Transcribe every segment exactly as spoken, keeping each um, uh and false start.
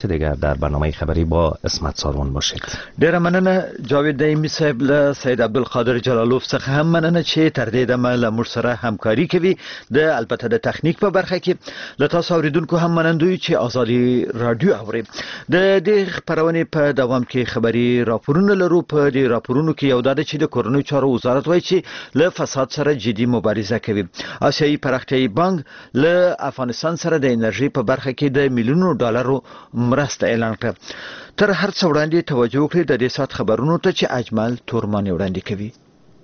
دیگر در برنامه خبری با اسمت ساروان باشید. ډیره مننه جاوید دایمي صاحب. له سید عبدالقادر جلالوف څخه هم مننه چې تر دې دمه له موږ سره همکاري کوي. د البته د تخنیک په برخه کې له تاسو اوریدونکو هم منندوی چې ازادي رادیو اوري. د دې خبرونه په دوام کې خبري راپورونه لرو. په دې راپورونو کې یو د چې د کورونو چارو وزارت وایي چې له فساد سره جدي مبارزه کوي. آسیایي پراختیایي بانک له افغانستان سره د انرژي په برخه کې د میلیونونو ډالرو مرسته اعلان کړه. تر هر څه وړاندې توجه وکړئ د دې سات خبرونو ته چې اجمل تورمانی وړاندې کوي.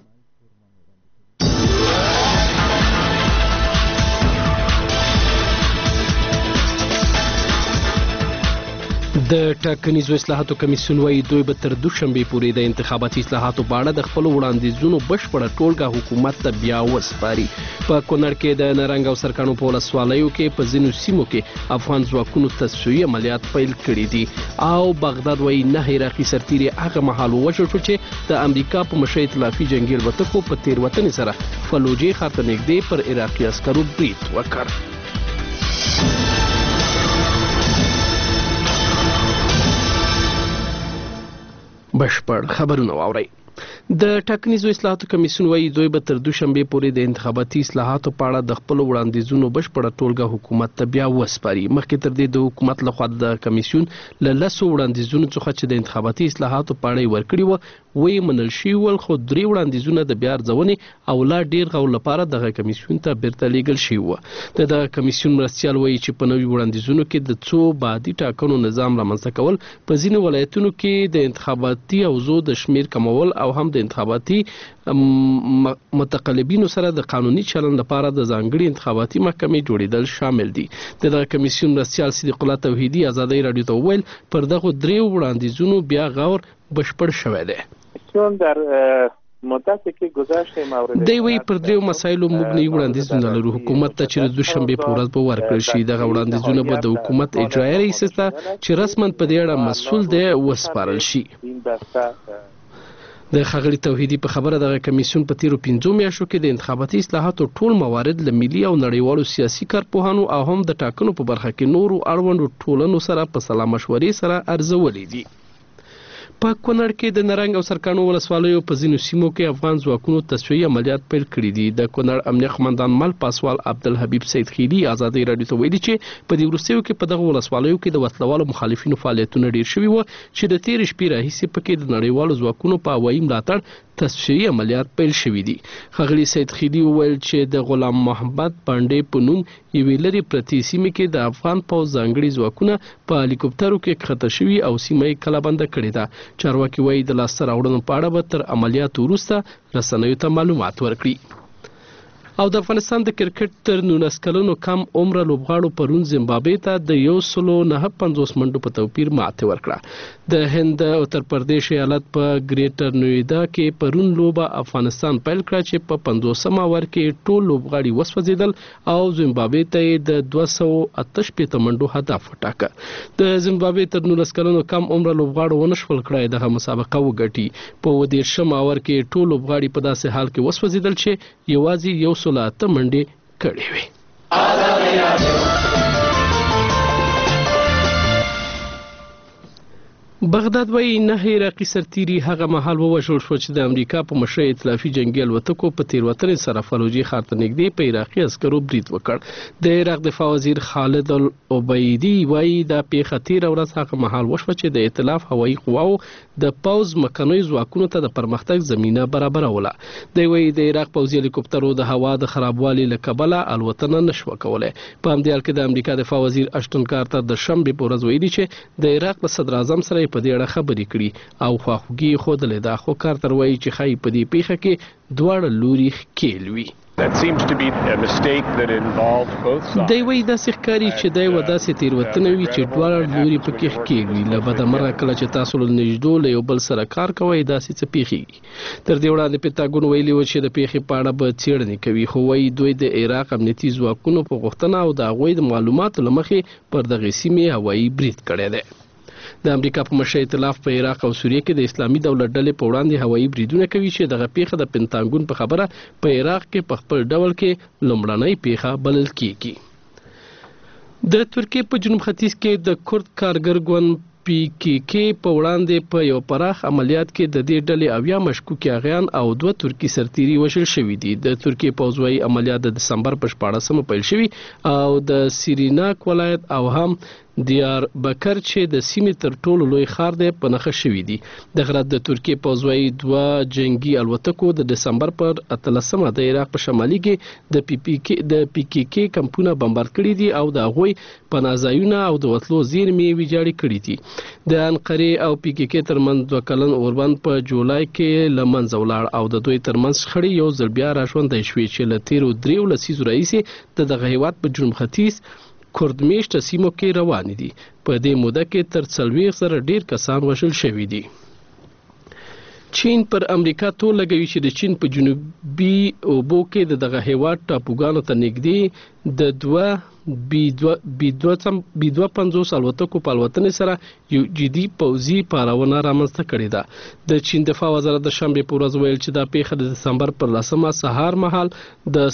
د ټاکنیزو اصلاحاتو کمیسیون وايي دوی به تر دوشنبه پورې د انتخاباتي اصلاحاتو په اړه د خپل وړاندیزونو بشپړه ټولګه حکومت ته بیا وسپاري. په کونړ کې د نرنګ او سرکانو په ولسوالیو کې په ځینو سیمو کې افغان ځواکونو تصفیې عملیات پیل کړي دي او بغداد وايي نه عراقي سرتیري هغه مهال ووژل شو چې د امریکا په مشرۍ ائتلافي جنگي الوتکو په تېروتنې سره فلوجې ښار ته نږدې پر عراقي عسکرو برید وکړ. بشپړ خبرونه واورئ. د ټاکنیزو اصلاحاتو کمیسیون وايي دوی به تر دوشنبه پورې د انتخاباتي اصلاحاتو په اړه د خپل وړاندیزونو بشپړه ټولګه حکومت ته بیا وسپاري. مخکې تر دې د حکومت لخوا د کمیسیون له لسو وړاندیزونو څخه چې د انتخاباتي اصلاحاتو په اړه یې ورکړي وو ویې منل شوي ول، خو درې وړاندیزونه د بیا ارزونې او لا ډېر غور لپاره دغه کمیسیون ته بیرته لیږل شوي وو. د دغه کمیسیون مرستیال وايي چې په نوي وړاندیزونو کې د څو بعدي ټاکنو نظام رامنځته کول، په ځینو ولایتونو کې د انتخاباتي اوزو د شمیر کمول او هم د انتخاباتي متقلبینو سره د قانوني چلند لپاره د ځانګړي انتخاباتي محکمې جوړیدل شامل دي. دغه کمیسیون مرستیال صدیق الله توحیدي ازادۍ راډیو ته وویل پر دغه درې وړاندیزونو بیا غور بشپړ شوی دی. در مدتی که گذشته مورد دی وی پر دریو مسایلو موږ نه وړاندیزونه لرو. حکومت ته چې د دوشنبه په ورځ به ورکړل شي. دغه وړاندیزونه به د حکومت اجرایي رئیس ته چې رسما په دې اړه مسؤل دی وسپارل شي. د ښاغلي توحیدي په خبره دغه کمیسیون په تیرو پنځو میاشتو کې د انتخاباتي اصلاحاتو ټول موارد له ملي او نړیوالو سیاسي کارپوهانو او هم د ټاکنو په برخه کې نورو اړوندو ټولنو سره په سلا مشورې سره ارزولې دي. په کونړ کې د نرنګ او سرکانو ولسوالیو په ځینو سیمو کې افغان ځواکونو تصفیې عملیات پیل کړي دي. د کونړ امنیه قمندان مل پاسوال عبدالحبیب سید خیلی ازادۍ راډیو ته ویلي چې په دې وروستیو کې په دغه ولسوالیو کې د وسلوالو مخالفینو فعالیتونه ډېر شوي وو چې د تېرې شپې راهیسې پکې د نړیوالو ځواکونو په هوایي ملاتړ تصفیې عملیات پیل شوي دي. ښاغلي سید خیلی وویل چې د غلام محمد پانډې په نوم یوې لرې پرتې سیمې کې د افغان پوځ ځانګړي ځواکونه په هلیکوپټرو کې ښکته شوي او سیمه یې کلابنده کړې ده. چارواکي وایي د لاسته راوړنو په اړه به تر عملیاتو وروسته رسنیو ته معلومات ورکړي. او د افغانستان د کرکټ تر نولس کلنو کم عمره لوبغاړو پرون زیمبابوې ته د یو سلو نهه پنځوس منډو په توپیر ماتې ورکړه. د هند اتر پردیش ایالت په ګریټر نویدا کې پرون لوبه افغانستان پیل کړه چې په پنځوسم اوور کې ټول لوبغاړي وسوځېدل او زیمبابوې ته یې د دوه سوه اته شپېته منډو هدف وټاکه. د زیمبابوې تر نولس کلنو کم عمره لوبغاړو ونشول کړای دغه مسابقه وګټي. په اووه دېرشم اوور کې ټول لوبغاړي په داسې حال کې وسوځېدل چې یوازې یو سل اته منډې کړې وې. بغداد وايي نه عراقي سرتیري هغه مهال ووژل شو چې د امریکا په مشرۍ ائتلافي جنگي الوتکو په تېروتنې سره فلوجې ښار ته نږدې په عراقي عسکرو برید وکړ. د عراق دفاع وزیر خالد العبیدي وايي دا پیښه تېره ورځ هغه مهال وشوه چې د ائتلاف هوایي قواو د پوځ مکنیو ځواکونو ته د پرمختګ زمینه برابروله. دی وايي د عراق پوځي هلیکوپټرو د هوا د خرابوالي له کبله الوتنه نشوه کولی. په همدې حال کې د امریکا دفاع وزیر اشتون کارتر د شنبې په ورځ ویلي چې د عراق له صدر اعظم سره په دې اړه خبرې کړي او خواخوږي یې ښودلې ده، خو کارتر وایي چې ښایي په دې پیښه کې دواړه لوري ښکېل وي. دی وایي داسې ښکاري چې دی و داسې تېروتنه وي چې دواړه لوري پکې ښکېل وي. له بدمرغه کله چې تاسو له نږدو له یو بل سره کار کوئ داسې څه پیښیږي. تر دې وړاندې پنټاګون ویلي و چې د پیښې په اړه به څېړنې کوي، خو وایي دوی د عراق امنیتي ځواکونو په غوښتنه او د هغوی د معلوماتو له مخې پر دغې سیمې هوایي برید کړی دی. د امریکا په مشرۍ ائتلاف په عراق او سوریه کې د اسلامي دولت ډلې په وړاندې هوایي بریدونه کوي چې دغه پیښه د پنټاګون په خبره په عراق کې په خپل ډول کې لومړنۍ پیښه بلل کیږي. د ترکیې په جنوب ختیځ کې د کورد کارګر ګوند پی کی کی په وړاندې په یو پراخ عملیات کې د دې ډلې اویا مشکوک اغیان او دوه ترکی سرتیري وشل شوي دي. د ترکیې پوځوي عملیات د دسمبر په شپاړسمه پیل شوي او د سیریناک ولایت او هم دیار بکر چې د سیمې تر ټولو لوی ښار دی په نښه شوي دي. دغه د ترکیې پوځوي دوه جنگي الوتکو د دسمبر پر اتلسمه د عراق په شمالي کې د پی پی کی د پی کی کی کمپونه بمبار کړي دي او د هغوی پناهځایونه او د وتلو زیرمې ویجاړې کړي دي. د انقرې او پی کی کی ترمنځ دوه کلن اوربند په جولای کې له منځه ولاړ او د دوی ترمنځ شخړې یو ځل بیا راژوندی شوې چې له تیرو دریو لسیزو راهیسې د دغه هیواد په جنوب ختیځ کردمیشته سیمو کې روان دي. په دې موده کې تر څلوېښت زره ډیر کسان وژل شوي دي. چین پر امریکا تور لګوي چې د چین په جنوبي اوبو کې د دغه هیواد ټاپوګانو ته نږدې د دوه بي دوه پنځوس الوتکو په الوتنې سره یو جدي پوځي پارونه رامنځته کړې ده. د چین دفاع وزارت د شنبې په ورځ ویل چې دا پیښه د دسمبر پر لسمه سهار مهال د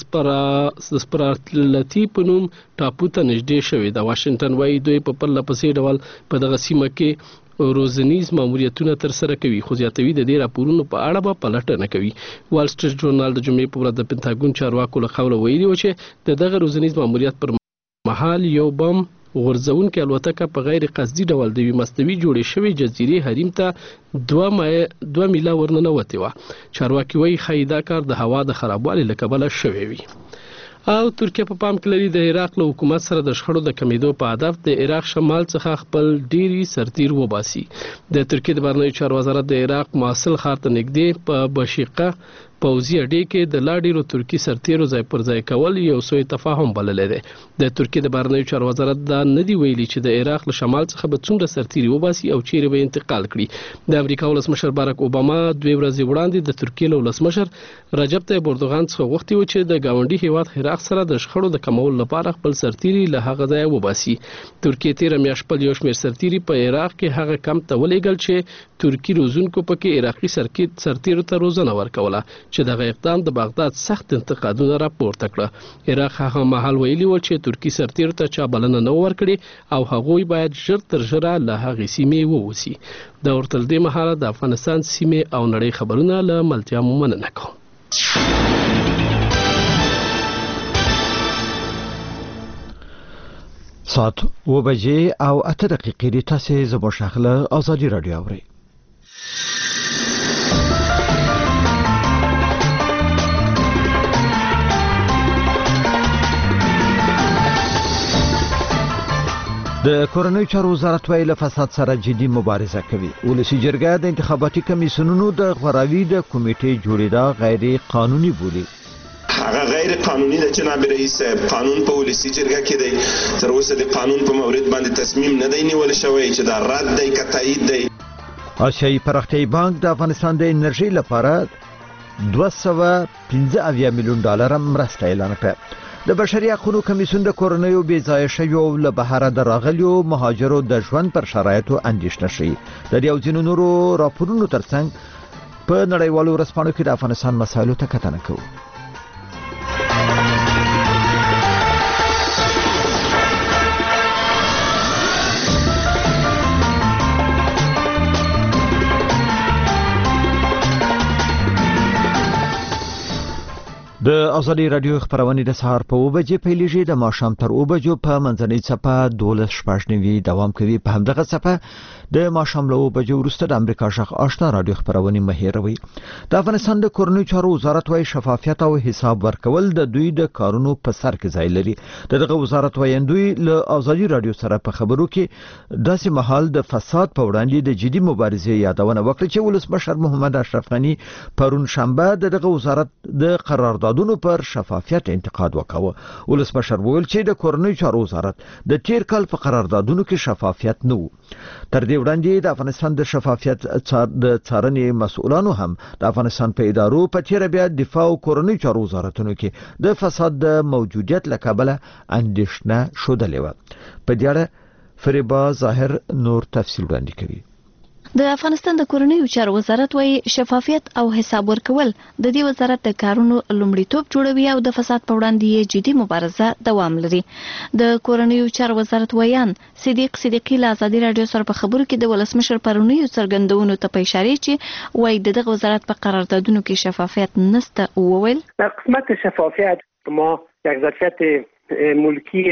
سپراتلتي په نوم ټاپو ته نږدې شوې ده. واشنګټن وايي دوی په پرله پسې ډول په دغه سیمه کې روزنیز ماموریتونه تر سره کوي، خو زیاتوي د دې راپورونو په اړه به پلټنه کوي. وال سټریټ ژورنال د جمعې په ورځ د پنټاګون چارواکو له قوله ویلي و چې د دغه روزنیز ماموریت پر مهال یو بم غورځونکې الوتکه په غیر قصدي ډول د یوې مستوي جوړې شوې جزیرې حریم ته دوه دوه میله ورننوتې وه. چارواکي وایي ښایي دا کار د هوا د خرابوالي له کبله شوی وي. او ترکیه په پام کې لري د عراق له حکومت سره د شخړو د کمیدو په هدف د عراق شمال څخه خپل ډیری سرتیر وباسي. د ترکیې د بهرنیو چارو وزارت د عراق موصل ښار ته نږدې په بشیقه پوځي اډې کې د لا ډیرو ترکي سرتیرو ځای پر ځای کول یو سوء تفاهم بللی دی. د ترکیې د بهرنیو چارو وزارت دا نه دی ویلي چې د عراق له شمال څخه به څومره سرتیري وباسي او چیرې به انتقال کړي. د امریکا ولسمشر باراک اوباما دوې ورځې وړاندې د ترکیې له ولسمشر رجب طیب اردوغان څخه غوښتي و چې د ګاونډي هیواد عراق سره د شخړو د کمولو لپاره خپل سرتیري له هغه ځایه وباسي. ترکیې تیره میاشت خپل یو شمېر سرتیري په عراق کې هغه کمپ ته ولېږل چې ترکي روزونکو پکې عراقي سرتیرو ته روزنه ورکوله چې دغه اقدام د بغداد سخت انتقادونه راپورته کړه. عراق هغه مهال ویلي و چې ترکي سرتیرو ته چا بلنه نه ورکړي او هغوی باید ژر تر ژره له هغې سیمې ووځي. دا ورته له دې مهاله د افغانستان سیمې او نړۍ خبرونه له ملتیا مو مننه کوم. ساعت و بجې او اته دقیقې دي. تاسې زموږ شاخله ازادي راډیو اورئ. د کورنیو چارو وزارت وايي له فساد سره جدي مبارزه کوي. ولسي جرګه د انتخاباتي کمیسیونونو د غوراوي د کمیټې جوړېدا غیر قانوني بولي. هغه غیر قانوني د جناب رئیس قانون په ولسي جرګه کې دی. تر اوسه د قانون په مورد باندې تصمیم نه دی نیول شوی چې دا رد دی که تایید دی. آسیایي پراختیایي بانک د افغانستان د انرژي لپاره دوه سوه پنځه اویا میلیون ډالر مرسته اعلان کړه. د بشري حقوقو کمیسیون د کورنیو بې ځایه شویو له بهره د راغلیو مهاجرو د ژوند پر شرایطو اندېښنه ښیي. د دې او ځینو نورو راپورونو ترڅنګ په نړیوالو ورځپاڼو کې د افغانستان مسایلو ته کتنه کوو. د ازادي رادیو خبرونه د سهار په اوه بجې پیلېږي. د ماښام تر اوه بجو په منځنۍ څپه دولس شپږ نوي دوام کوي. په همدغه څپه د ماښام له اوه بجو وروسته د امریکا غږ آشنا رادیو خبرونه مه هېروئ. د افغانستان د کورنیو چارو وزارت وايي شفافیت او حساب ورکول د دوی د کارونو په سر کې ځای لري. دغه وزارت وایندوی له ازادي رادیو سره په خبرو کې داسې مهال د فساد په وړاندې د جدي مبارزې یادونه وکړه چې ولسمشر محمد اشرف غني پرون شنبه دغه وزارت د قرارداد دونو پر شفافیت انتقاد وکاوه. ولسمشر وویل چې د کورنیو چارو وزارت د تیر کال په قراردادونو کې شفافیت نه و. تر دې وړاندې د افغانستان د شفافیت د څارنې مسؤلانو هم د افغانستان په ادارو په تیر بیا دفاع او کورنیو چارو وزارتونو کې د فساد د موجودیت له کبله اندېښنه ښودلې وه. په دې اړه فریبا ظاهر نور تفصیل وړاندې کوي. د افغانستان د کورنیو چارو وزارت وايي شفافیت او حساب ورکول د دې وزارت د کارونو لومړیتوب جوړوي او د فساد په وړاندې یې جدي مبارزه دوام لري. د کورنیو چارو وزارت ویان صدیق صدیقی له ازادي رادیو سره په خبرو کې د ولسمشر پرونیو څرګندونو ته په اشاره چې وايي دغه وزارت په قراردادونو کې شفافیت نشته وویل. در قسمت شفافیت ما یک ظرفیت ملکی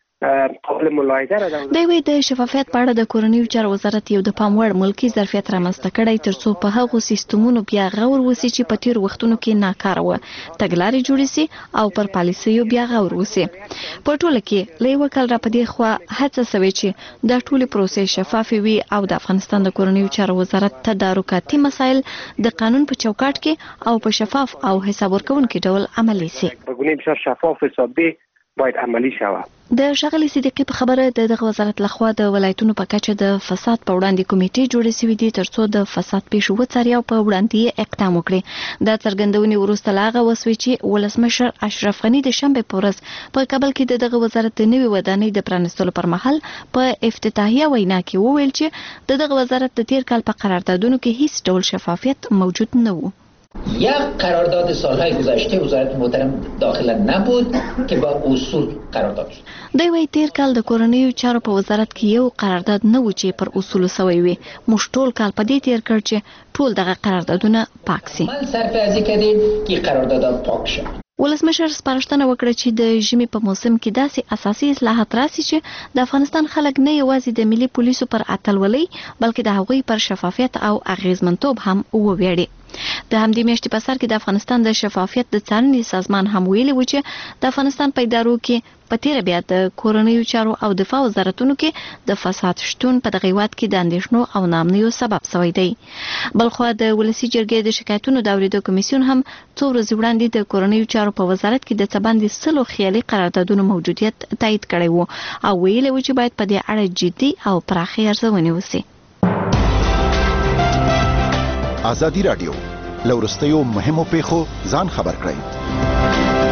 قابل ملاحظه را ده. دوی وایي د شفافیت په اړه د کورنیو چارو وزارت یو د پام وړ ملکی ظرفیت رامنځته کړی ترڅو په هغو سیستمونو بیا غور وسی چې په تیر وختونو کې ناکاره و تګلارې جوړې سي او پر پالیسیو بیا غور وسی. په ټوله کې له یو کال را پدې خو هڅه سوي چې د ټولې پروسې شفاف وي او د افغانستان د کورنیو چارو وزارت تدارکاتي مسایل د قانون په چوکاټ کې او په شفاف او حساب ورکونکي ډول عملي سي. بګونی بسیار شفاف حسابي باید عملی شوه. د ښاغلي صدیقي په خبره د دغه وزارت لخوا د ولایتونو په کچه د فساد په وړاندې کمیټې جوړې شوې دي ترڅو د فساد پیښو وڅاري او په وړاندې اقدام وکړي. دا څرګندونې وروسته له هغه وسوي چې ولسمشر اشرف غني د شنبې په ورځ په کابل کې د دغه وزارت د نوي ودانۍ د پرانستلو پر مهال په افتتاحیه وینا کې وویل چې د دغه وزارت د تیر کال په قراردادونو کې هیڅ ډول شفافیت موجود نه و. یک قرارداد سالهای گذشته وزارت محترم داخله نبود که با اصول قرارداد شد. دوی وايي تیر کال د کورنیو چارو په وزارت کې یو قرارداد نه و چې پر اصول سوی وي. موږ ټول کال په دې تیر کړ چې ټول دغه قراردادونه پاک سي. من سرفرازی کردیم که قراردادها پاک شد. ولسمشر سپارښتنه وکړه چې د ژمي په موسم کې داسې اساسي اصلاحات راسي چې د افغانستان خلک نه یوازې د ملي پولیسو پر اتلولۍ بلکې د هغوی پر شفافیت او اغیزمنتوب هم وویاړي. د همدې میاشتې په سر کې د افغانستان د شفافیت د څارنې سازمان هم ویلي و چې د افغانستان په ادارو کې په تیره بیا د کورنیو چارو او دفاع وزارتونو کې د فساد شتون په دغه هیواد کې د اندېښنو او ناامنیو سبب شوی دی. بلخوا د ولسي جرګې د شکایتونو د اورېدو کمیسیون هم څو ورځې وړاندې د کورنیو چارو په وزارت کې د څه باندې سلو خیالي قراردادونو موجودیت تایید کړی و او ویلي و چې باید په دې اړه جدي او پراخې ارزونې وشي. ازادي رادیو لورستیو مهمو پیښو ځان خبر کړئ.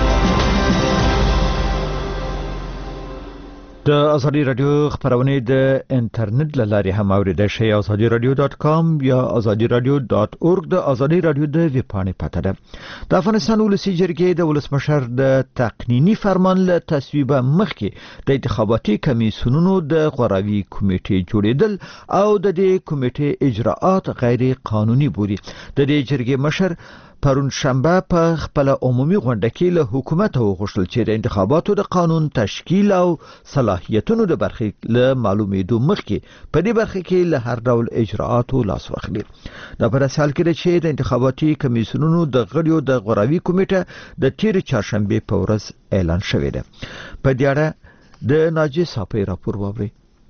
د ازادي رادیو خبرونه د انټرنیټ لاري هم اوریدل شي ازادي رادیو ډاٹ کام یا ازادي رادیو ډاٹ اورګ د ازادي رادیو د ویب پاڼې پته ده. د افغانستان ولسي جرګې د ولسمشر د تقنینی فرمان له تصویب مخکې د انتخاباتي کمیسیونونو د غوراوي کمیټې جوړیدل او د دې کمیټې اجراءات غیر قانوني بوري. د دې جرګې مشر پرون شنبه په خپل عمومي غونډه کې له حکومت وغوښتل چې د انتخاباتو د قانون تشکیل او صلاحیتونو د برخې له معلومېدو مخکې په دې برخه کې له هر ډول اجراءاتو لاس واخلي. دا په داسې حال کې چې د انتخاباتي کمیسیونونو د غړیو د غوراوي کمیټه د تیر چهارشنبه په ورځ اعلان شوې ده. په دې اړه د ناجی صاحب راپور واوري.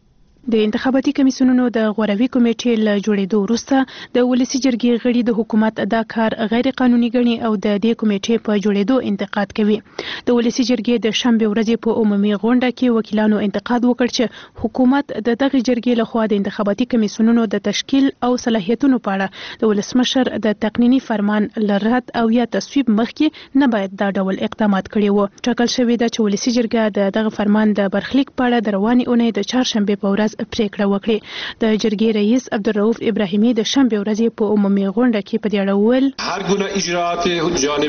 د انتخاباتي کمیسیونونو د غوراوي کمیټې له جوړېدو وروسته د ولسي جرګې غړي د حکومت دا کار غیر قانوني ګڼي او د دې کمیټې په جوړېدو انتقاد کوي. د ولسي جرګې د شنبه ورځې په عمومي غونډه کې وکیلانو انتقاد وکړ چې حکومت د دغه جرګې لخوا د انتخاباتي کمیسیونونو د تشکیل او صلاحیتونو په اړه د ولسمشر د تقنینی فرمان لرد او یا تصویب مخکې نه باید دا ډول اقدامات کړي وو. ټاکل شوې ده چې ولسي جرګه د دغه فرمان د برخلیک په اړه د روانې اونۍ د چهارشنبه په ورځ پریکړه وکړه. د جرګې رئیس عبدالرؤف ابراهیمي د شنبه ورځې په عمومي غونډه کې په دې اړه وویل هر گونه اجراءات جانب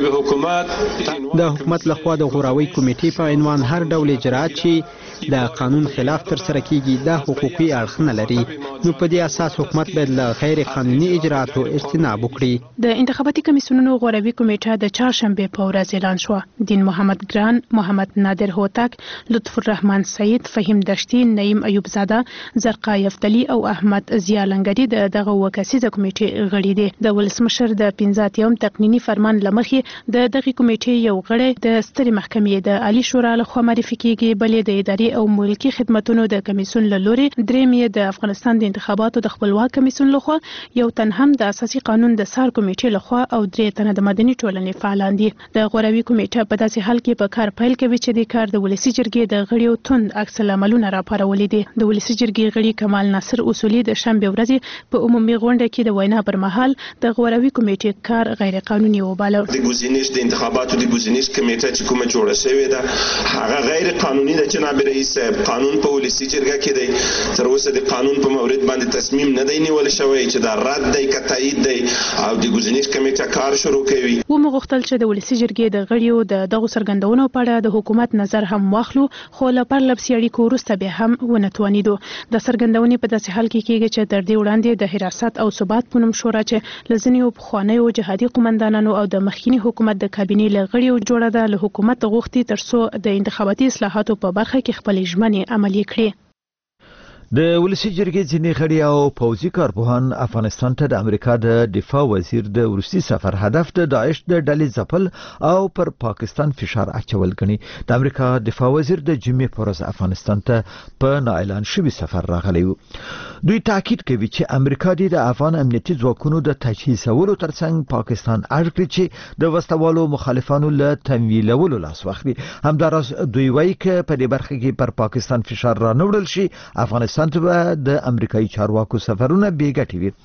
حکومت د حکومت لخوا د غوراوي کمیټې په عنوان هر ډول اجراءات چې د قانون خلاف تر سره کیږي دا حقوقي اړخ نه لري، نو په دې اساس حکومت باید له غیر قانوني اجراءاتو اجتناب وکړي. د انتخاباتي کمیسیونونو غوراوي کمیټه د چهارشنبه په ورځ اعلان شو. دین محمد ګران، محمد نادر هوتک، لطف الرحمن سعید، فهیم دشتي، نعیم ایوب زاده، زرقا یفتلی او احمد ضیا لنګری د دغه وکسیزه کمیټې غړي دي. د ولسمشر د پنځه اتیا تقنینی فرمان لمخې د دغه کمیټې یو غړی د سترې محکمې د عالی شورا لخوا معرفي کیږي، بلې د اداري او ملکی خدماتونو د کمیسیون له لوري دریم یې د افغانستان د انتخاباتو د خپلواک کمیسیون لخوا، یو تن هم د اساسي قانون د سار کمیټې لخوا او درې تنه د مدني ټولنې فعالان دي. د غوراوي کمیټه په داسې حال کې په کار پیل کوي چې د کار د ولسي جرګې د غړیو توند عکس العملونه راپارولي دي. د ولسي جرګې غړي کمال ناصر اصولي د شنبه ورځې په عمومي غونډه کې د وینا پر مهال د غوراوي کمیټې کار غیر قانوني وباله. د ګزینش د انتخاباتو د ګزینش کمیټه چې کومه جوړه شوې ده هغه غیر قانوني ده. جناب رئیس قانون په ولسي جرګه کې دی، تر اوسه د قانون په مورد مورد باندې تصمیم نه دی نیول شوی چې دا رد دی که تایید دی او د ګزینش کمیټه کار شروع کوي. و مغوښتل چې د ولسی جرګې د غړیو د دغه څرګندونو په اړه د حکومت نظر هم واخلو، خو له پرلپسې اړیکو وروسته به هم ونه توانیدو. د څرګندونې په داسې حال کې کېږي چې تر دې وړاندې د حراست او ثبات په نوم شورا چې له ځینو پخوانیو جهادي قومندانانو او د مخکینی حکومت د کابینې له غړیو جوړه ده، له حکومت غوښتي ترڅو د انتخاباتي اصلاحاتو په برخه کې خپلې ژمنې عملي کړي. د ولسی جرګې ځینې غړي او پوځي کارپوهان افغانستان ته د امریکا د دفاع وزیر د وروستي سفر هدف د داعش د ډلې ځپل او پر پاکستان فشار اچول ګڼي. د امریکا دفاع وزیر د جمعې په ورځ افغانستان ته په نااعلان شوي سفر راغلی و. دوی تاکید کوي چې امریکا د افغان امنیتي ځواکونو د تجهیزولو ترڅنګ پاکستان اړ کړي چې د وسوالو مخالفانو له تمویلولو لاس واخلي. همداراز دوی وایي چې په دې برخه کې پر پاکستان فشار را نه وړل شي، افغانستان ته د امریکایي چارواکو سفرونه بې ګټې وي.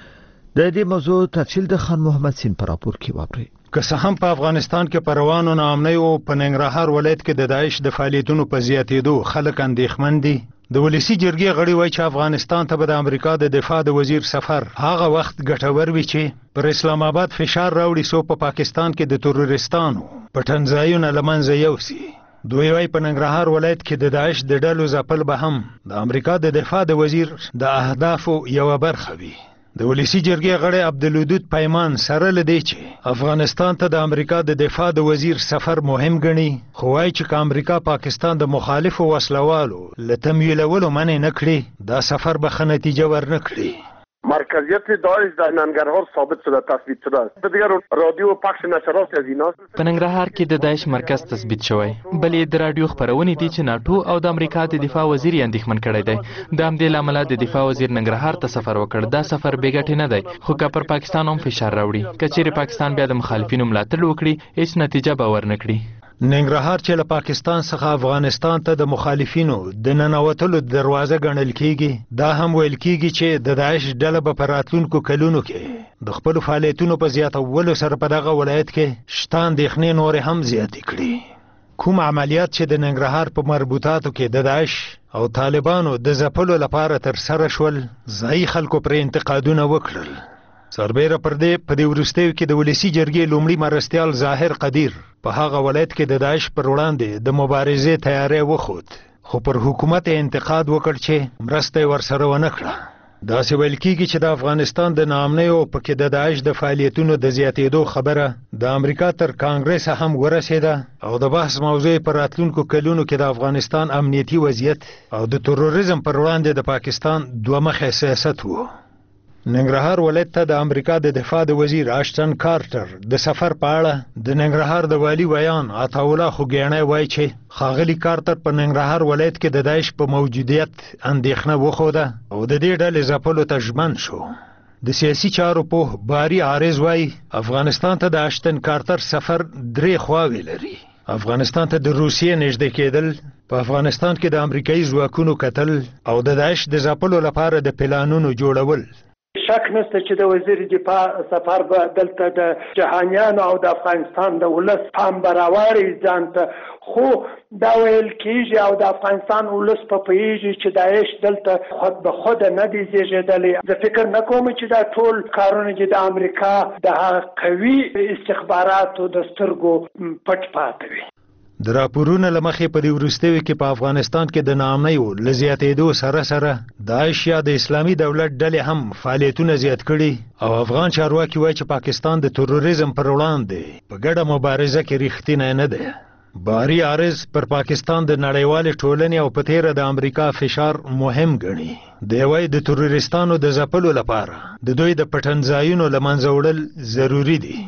د دې موضوع تفصیل د خان محمد سین پر راپور کې واورئ. که څه هم په افغانستان کې پر روانو ناامنۍ او په ننګرهار ولایت کې د داعش د فعالیتونو په زیاتېدو خلک اندېښمن دي، د ولسی جرګې غړي وایي چې افغانستان ته به د امریکا د دفاع د وزیر سفر هغه وخت ګټور وي چې پر اسلام آباد فشار راوړي څو په پاکستان کې د تروریستانو پټنځایونه له منځه یوسي. دوی وايي په ننګرهار ولایت کې د داعش د ډلو ځپل به هم د امریکا د دفاع د وزیر د اهدافو یوه برخه وي. د ولسی جرګې غړی عبدالودود پیمان سره له دې چې افغانستان ته د امریکا د دفاع د وزیر سفر مهم ګڼي، خو وایي چې که امریکا پاکستان د مخالفو وسلوالو له تمویلولو منع نه کړي، دا سفر به ښه نتیجه ورنه کړي. مرکزیت داعش در ننگرهار ثابت شده، تثبیت شده است. دیگر رادیو پخش نشرات از ایناست. په ننګرهار کې د داعش مرکز تثبیت شوی، بلې د رادیو خبرونې دي چې ناتو او د امریکا د دفاع وزیر یې اندېښمن کړی دی. د همدې له امله د دفاع وزیر ننګرهار ته سفر وکړ. دا سفر بې ګټې نه دی، خو که پر پاکستان هم فشار راوړي، که چیرې پاکستان بیا د مخالفینو ملاتړ وکړي، هیڅ نتیجه به ورنه کړي. ننګرهار چې له پاکستان څخه افغانستان ته د مخالفینو د ننوتلو دروازه ګڼل کیږي، دا هم ویل کیږي چې د داعش ډله به په راتلونکو کلونو کې د خپلو فعالیتونو په زیاتولو سره په دغه ولایت کې شته اندېښنې نورې هم زیاتې کړي. کوم عملیات چې د ننګرهار په مربوطاتو کې د داعش او طالبانو د ځپلو لپاره ترسره شول، ځایي خلکو پرې انتقادونه وکړل. سربیره پر دې په دې وروستیو کې د ولسی جرګې لومړي مرستیال ظاهر قدیر په هغه ولایت کې د داعش پر وړاندې د مبارزې تیاری وښود، خو پر حکومت انتقاد وکړ چې مرسته یې ورسره ونه کړه. داسې ویل کېږي چې د افغانستان د ناامنۍ او پکې د داعش د فعالیتونو د زیاتېدو خبره د امریکا تر کانګرس هم ورسېده او د بحث موضوع په راتلونکو کلونو کې د افغانستان امنیتي وضعیت او د تروریزم پر وړاندې د پاکستان دوه مخی سیاست و. ننګرهار ولایت ته د امریکا د دفاع د وزیر اشتن کارټر د سفر په اړه د ننګرهار د والي ویان عطاالله خوګیاڼی وایي چې ښاغلي کارټر په ننګرهار ولایت کې د داعش په موجودیت اندېښنه وښوده او د دې ډلې ځپلو ته ژمن شو. د سیاسي چارو پوه باري عارض وایي افغانستان ته د اشتن کارټر سفر درې خواوې لري. افغانستان ته د روسیې نږدې کېدل، په افغانستان کې د امریکایي ځواکونو کتل او د داعش د ځپلو لپاره د پلانونو جوړول. شک نشته چې د وزیر دفاع سفر به دلته د جهانیانو او د افغانستان د ولس پام براوړي ځان ته، خو دا ویل کېږي او د افغانستان ولس په پوهېږي چې داعش دلته خود به خود نه دي زېږېدلی. زه فکر نه کوم چې دا ټول کارونه چې د امریکا د قوي استخباراتو د سترګو پټ پاتې وي. د راپورونو له مخې په دې وروستیو کې په افغانستان کې د ناامنیو له زیاتېدو سره سره داعش یا د اسلامي دولت ډلې هم فعالیتونه زیات کړي او افغان چارواکي وایي چې پاکستان د تروریزم پر وړاندې په ګډه مبارزه کې رښتینی نه دی. باري عارض پر پاکستان د نړیوالې ټولنې او په تیره د امریکا فشار مهم ګڼي. دی وایي د تروریستانو د ځپلو لپاره د دوی د پټنځایونو له منځه وړل ضروري دي.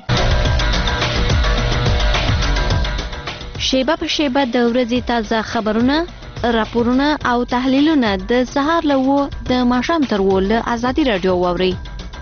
شیبه په شیبه د ورځې تازه خبرونه، راپورونه او تحلیلونه د سهار له وو د ماښام تر وو له ازادي راډیو واورئ.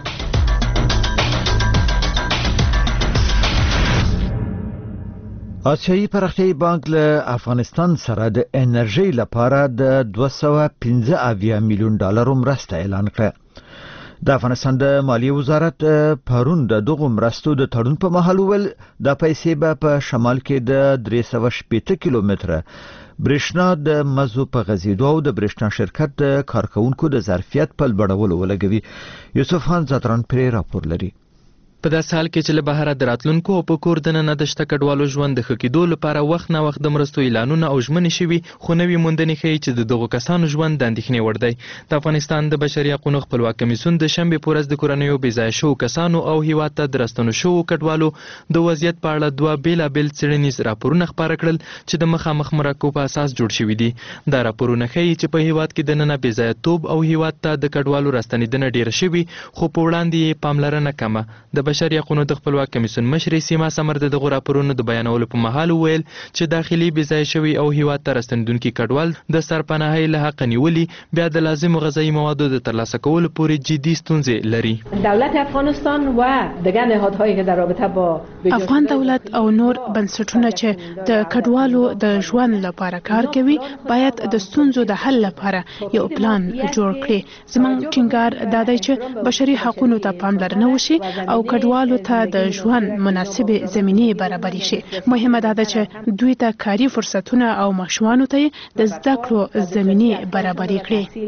آسیایي پراختیایي بانک له افغانستان سره د انرژۍ لپاره د دوه سوه پنځه اویا میلیون ډالرو مرسته اعلان کړه. د افغانستان د مالیې وزارت پرون د دغو مرستو د تړون په مهال وویل دا پیسې به په شمال کې د درې سوه شپېته کیلومتره برېښنا د مزو په غځېدو او د برېښنا شرکت د کارکونکو د ظرفیت په لوړولو ولګوي. یوسف خان زادران پرې راپور لري. په داسې حال کې چې له بهره د راتلونکو او په کور دننه د شته کډوالو ژوند د ښه کېدو لپاره وخت نه وخت د مرستو اعلانونه او ژمنې شوي، خو نوې موندنې ښیي چې د دغو کسانو ژوند د اندېښنې وړ دی. د افغانستان د بشري حقونو خپلواک کمیسیون د شنبې په ورځ د کورنیو بېځایه شوو کسانو او هیواد ته د راستنو شوو کډوالو د وضعیت په اړه دوه بېلابېل څېړنیز راپورونه خپاره کړل چې د مخامخ مرکو په اساس جوړ شوي دي. دا راپورونه ښیي چې په هیواد کې دننه بېځایه توب او هیواد ته د کډوالو راستنېدنه ډېره شوې، خو په وړاندې یې پاملرنه کمه. د بشري حقونو د خپلواک کمیسیون مشرې سیما سمر د دغو راپورونو د بیانولو په مهال وویل چې داخلي بېځایه شوي او هیواد ته راستنېدونکي کډوال د سرپناهۍ له حقه نیولي بیا د لازمو غذایي موادو د ترلاسه کولو پورې جدي ستونزې لري. دولت افغانستان و دیگر نهادهایی که در رابطه با افغان دولت او نور بنسټونه چې د کډوالو د ژوند لپاره کار کوي باید د ستونزو د حل لپاره یو پلان جوړ کړي. زموږ ټینګار دا دی چې بشري حقوقو ته پاملرنه وشي او کډوالو ته د ژوند مناسبې زمینې برابرې شي. مهمه ده چې دوی ته کاري فرصتونه او ماشومانو ته د زده کړو زمینې برابرې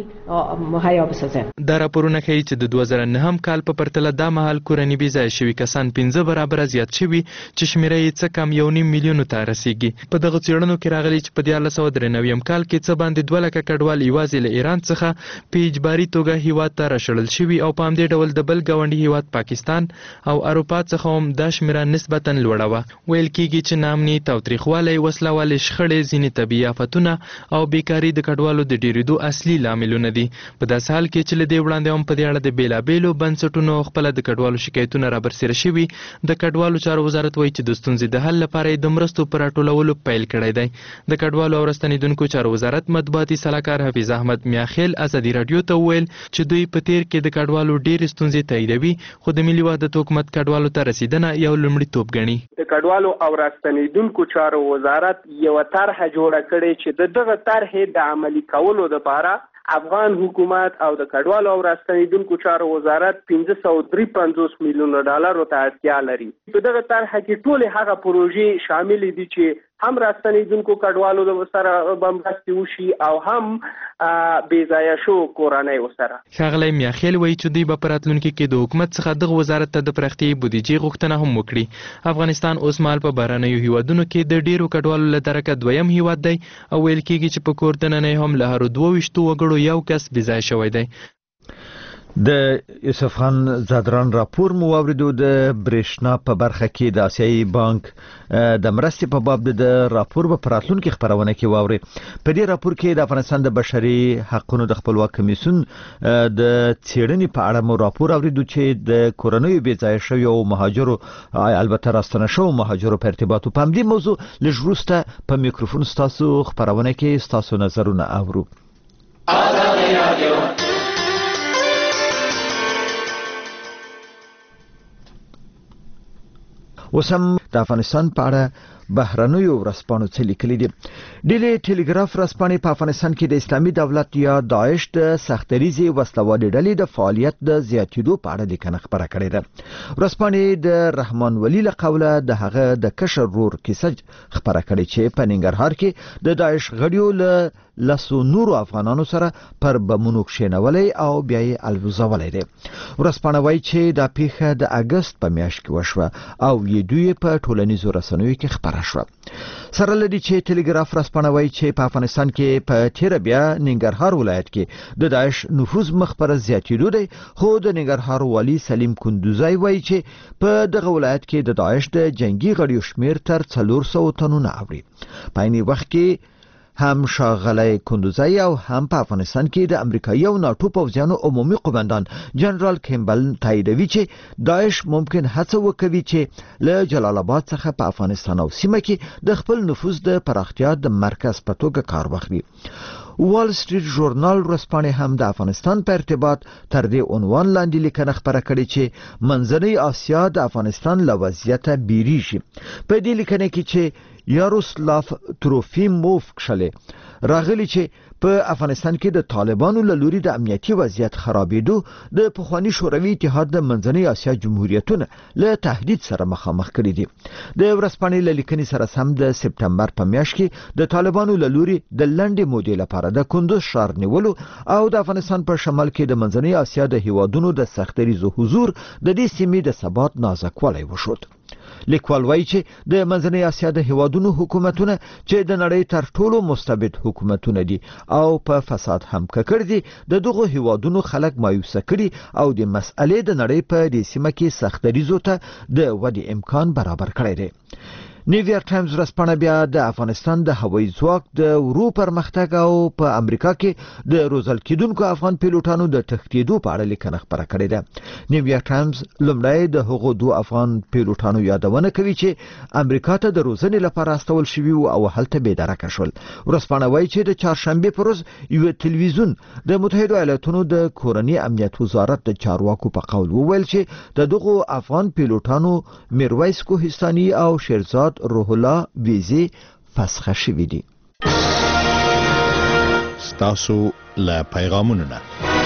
کړي. دا راپورونه ښیي چې د دوه زره نهم کال په پرتله دا مهال کورني بېځایه شوي کسان پنځه برابره زیات شوي چې شمېره یې څه کم یو نیم میلیونو ته رسیږي. په دغه څېړنو کې راغلي چې په دیارلس سوه درې نوي کال کې څه باندې دوه لکه کډوال یوازې له ایران څخه په اجباري توګه هیواد ته راشړل شوي او په همدې ډول د بل ګاونډي هیواد پاکستان او اروپا څخه هم دا شمېره نسبتا لوړه وه. ویل کېږي چې ناامني، تاوتریخوالی، وسله والې شخړې، ځینې طبیعي آفتونه او بیکاري د کډوالو د ډېرېدو اصلي لاملونه دي. په داسې حال کې چې له دې وړاندې هم په دې اړه د بېلابېلو بنسټونو خپله د کډوالو شکایتونه رابرسېره شوي. د کډوالو چارو وزارت وایي چې د ستونزې د حل لپاره یې د مرستو په راټولولو پیل کړی دی. د کډوالو او راستنېدونکو چارو وزارت مطبوعاتي سلاکار حفیظ احمد میاخیل ازادي راډیو ته وویل چې دوی په تیر کې د کډوالو ډېرې ستونزې تاییدوي، خو د ملي وحدت حکومت کډوالو ته رسیدنه یو لومړیتوب ګڼي. د کډوالو او راستنېدونکو چارو وزارت یوه طرحه جوړه کړې چې د دغه طرحې د عملي کولو لپاره افغان حکومت او د کډوالو او راستنېدونکو چارو وزارت پنځه سوه درې پنځوس میلیونه ډالرو ته اړتیا لري. په دغه طرحه کې ټولې هغه پروژې شاملې دي چې هم راستنېدونکو کډوالو سره به مرستې وشي او هم بېځایه شوو کورنیو سره. ښاغلی میاخیل وایي چې دوی به په راتلونکي کې د حکومت څخه دغه وزارت ته د پراختیايي بودیجې غوښتنه هم وکړي. افغانستان اوس مهال په بهرنیو هیوادونو کې د ډېرو کډوالو له درکه دویم هیواد دی او ویل کېږي چې په کور دننه هم له هرو دوه ویشتو وګړو یو کس بېځایه شوی دی. د یوسف خان زادران راپور مو واوریدو. د برېښنا په برخه کې د آسیایي بانک د مرستې په باب د راپور په راتلونکي خپرونه کې واوري. په دې راپور کې د افغانستان د بشري حقوقو د خپلواک کمیسیون د څېړنې په اړه مو راپور اوریدو چې د کورنیو بېځایه شویو او مهاجرو البته راستنه شوو مهاجرو په ارتباط په همدې موضوع لږ وروسته په میکروفون ستاسو خپرونه کې ستاسو نظرونه اورو. اوس هم د افغانستان په اړه بهرنیو ورځپاڼو څه لیکلي دي. ډیلی ټیلیګراف ورځپاڼې په افغانستان کې د اسلامي دولت یا داعش د سختریزې وسلوالې ډلې د فعالیت د زیاتېدو په اړه لیکنه خپره کړې ده. ورځپاڼې د رحمان ولی له قوله د هغه د کشر ورور کیسه خپره کړې چې په ننګرهار کې د داعش غړیو له لسو نورو افغانانو سره پر بمونو کښېنولی او بیا یې الوزولی دی. ورځپاڼه وایي چې دا پیښه د اګست په میاشت کې وشوه او یې دوی په ټولنیزو رسنیو کې خپره شوه. سره لدی چې ټیلیګراف ورځپاڼه وایي چې په افغانستان کې په تیره بیا ننګرهار ولایت کې د داعش نفوذ مخ پر زیاتېدو دی، خو د ننګرهار والي سلیم کندوزی وایي چې په دغه ولایت کې د داعش د جنگي غړیو شمیر تر څلور سوه تنونه اوړي. په عین وخت کې هم ښاغلی کندوزی او هم په افغانستان کې د امریکایي او ناټو پوځیانو عمومي قومندان جنرال کیمبل تاییدوي چې داعش ممکن هڅه وکوي چې له جلال آباد څخه په افغانستان او سیمه کې د خپل نفوذ د پراختیا د مرکز په توګه کار واخلي. وال سټریټ ژورنال ورځپاڼې هم د افغانستان په ارتباط تر دې عنوان لاندې لیکنه خپره کړې چې منځنۍ اسیا د افغانستان له وضعیته بیریږي. په دې لیکنه کې چې یاروسلاف تروفیموف کښلې راغلی چې په افغانستان کې د طالبانو له لوري د امنیتي وضعیت خرابېدو د پخوانی شوروي اتحاد د منځنۍ اسیا جمهوریتونه له تهدید سره مخامخ کړي دي. د ورځپاڼې له لیکنې سره سم د سپتمبر په میاشت کې د طالبانو له لوري د لنډې مودې لپاره د کندوز ښار نیولو او د افغانستان په شمال کې د منځنۍ اسیا د هیوادونو د سختریزو حضور د دې سیمې د ثبات نازکوالی وښود. لیکوال وایي چې د منځنۍ اسیا د هیوادونو حکومتونه چې د نړۍ تر ټولو مستبد حکومتونه دي او په فساد هم ککړ دي د دغو هیوادونو خلک مایوسه کړي او د مسئلې د نړۍ په دې سیمه کې سختریزو ته د ودې امکان برابر کړی دی. نیویارک ټایمز ورځپاڼه بیا د افغانستان د هوایي ځواک د ورو پرمختګ او په امریکا کې د روزل کېدونکو افغان پیلوټانو د تښتېدو په اړه لیکنه خپره کړې ده. نیویارک ټایمز لومړی د هغو دوه افغان پیلوټانو یادونه کوي چې امریکا ته د روزنې لپاره استول شوي او هلته بېدرکه شول. ورځپاڼه وایي چې د چهارشنبې په ورځ یو تلویزیون د متحده ایالاتونو د کورني امنیت وزارت د چارواکو په قول وویل چې د دغو افغان پیلوټانو میرویس کوهستاني او شیرزاد روح الله ویزه فسخه شوې دي. ستاسو له پیغامونو نه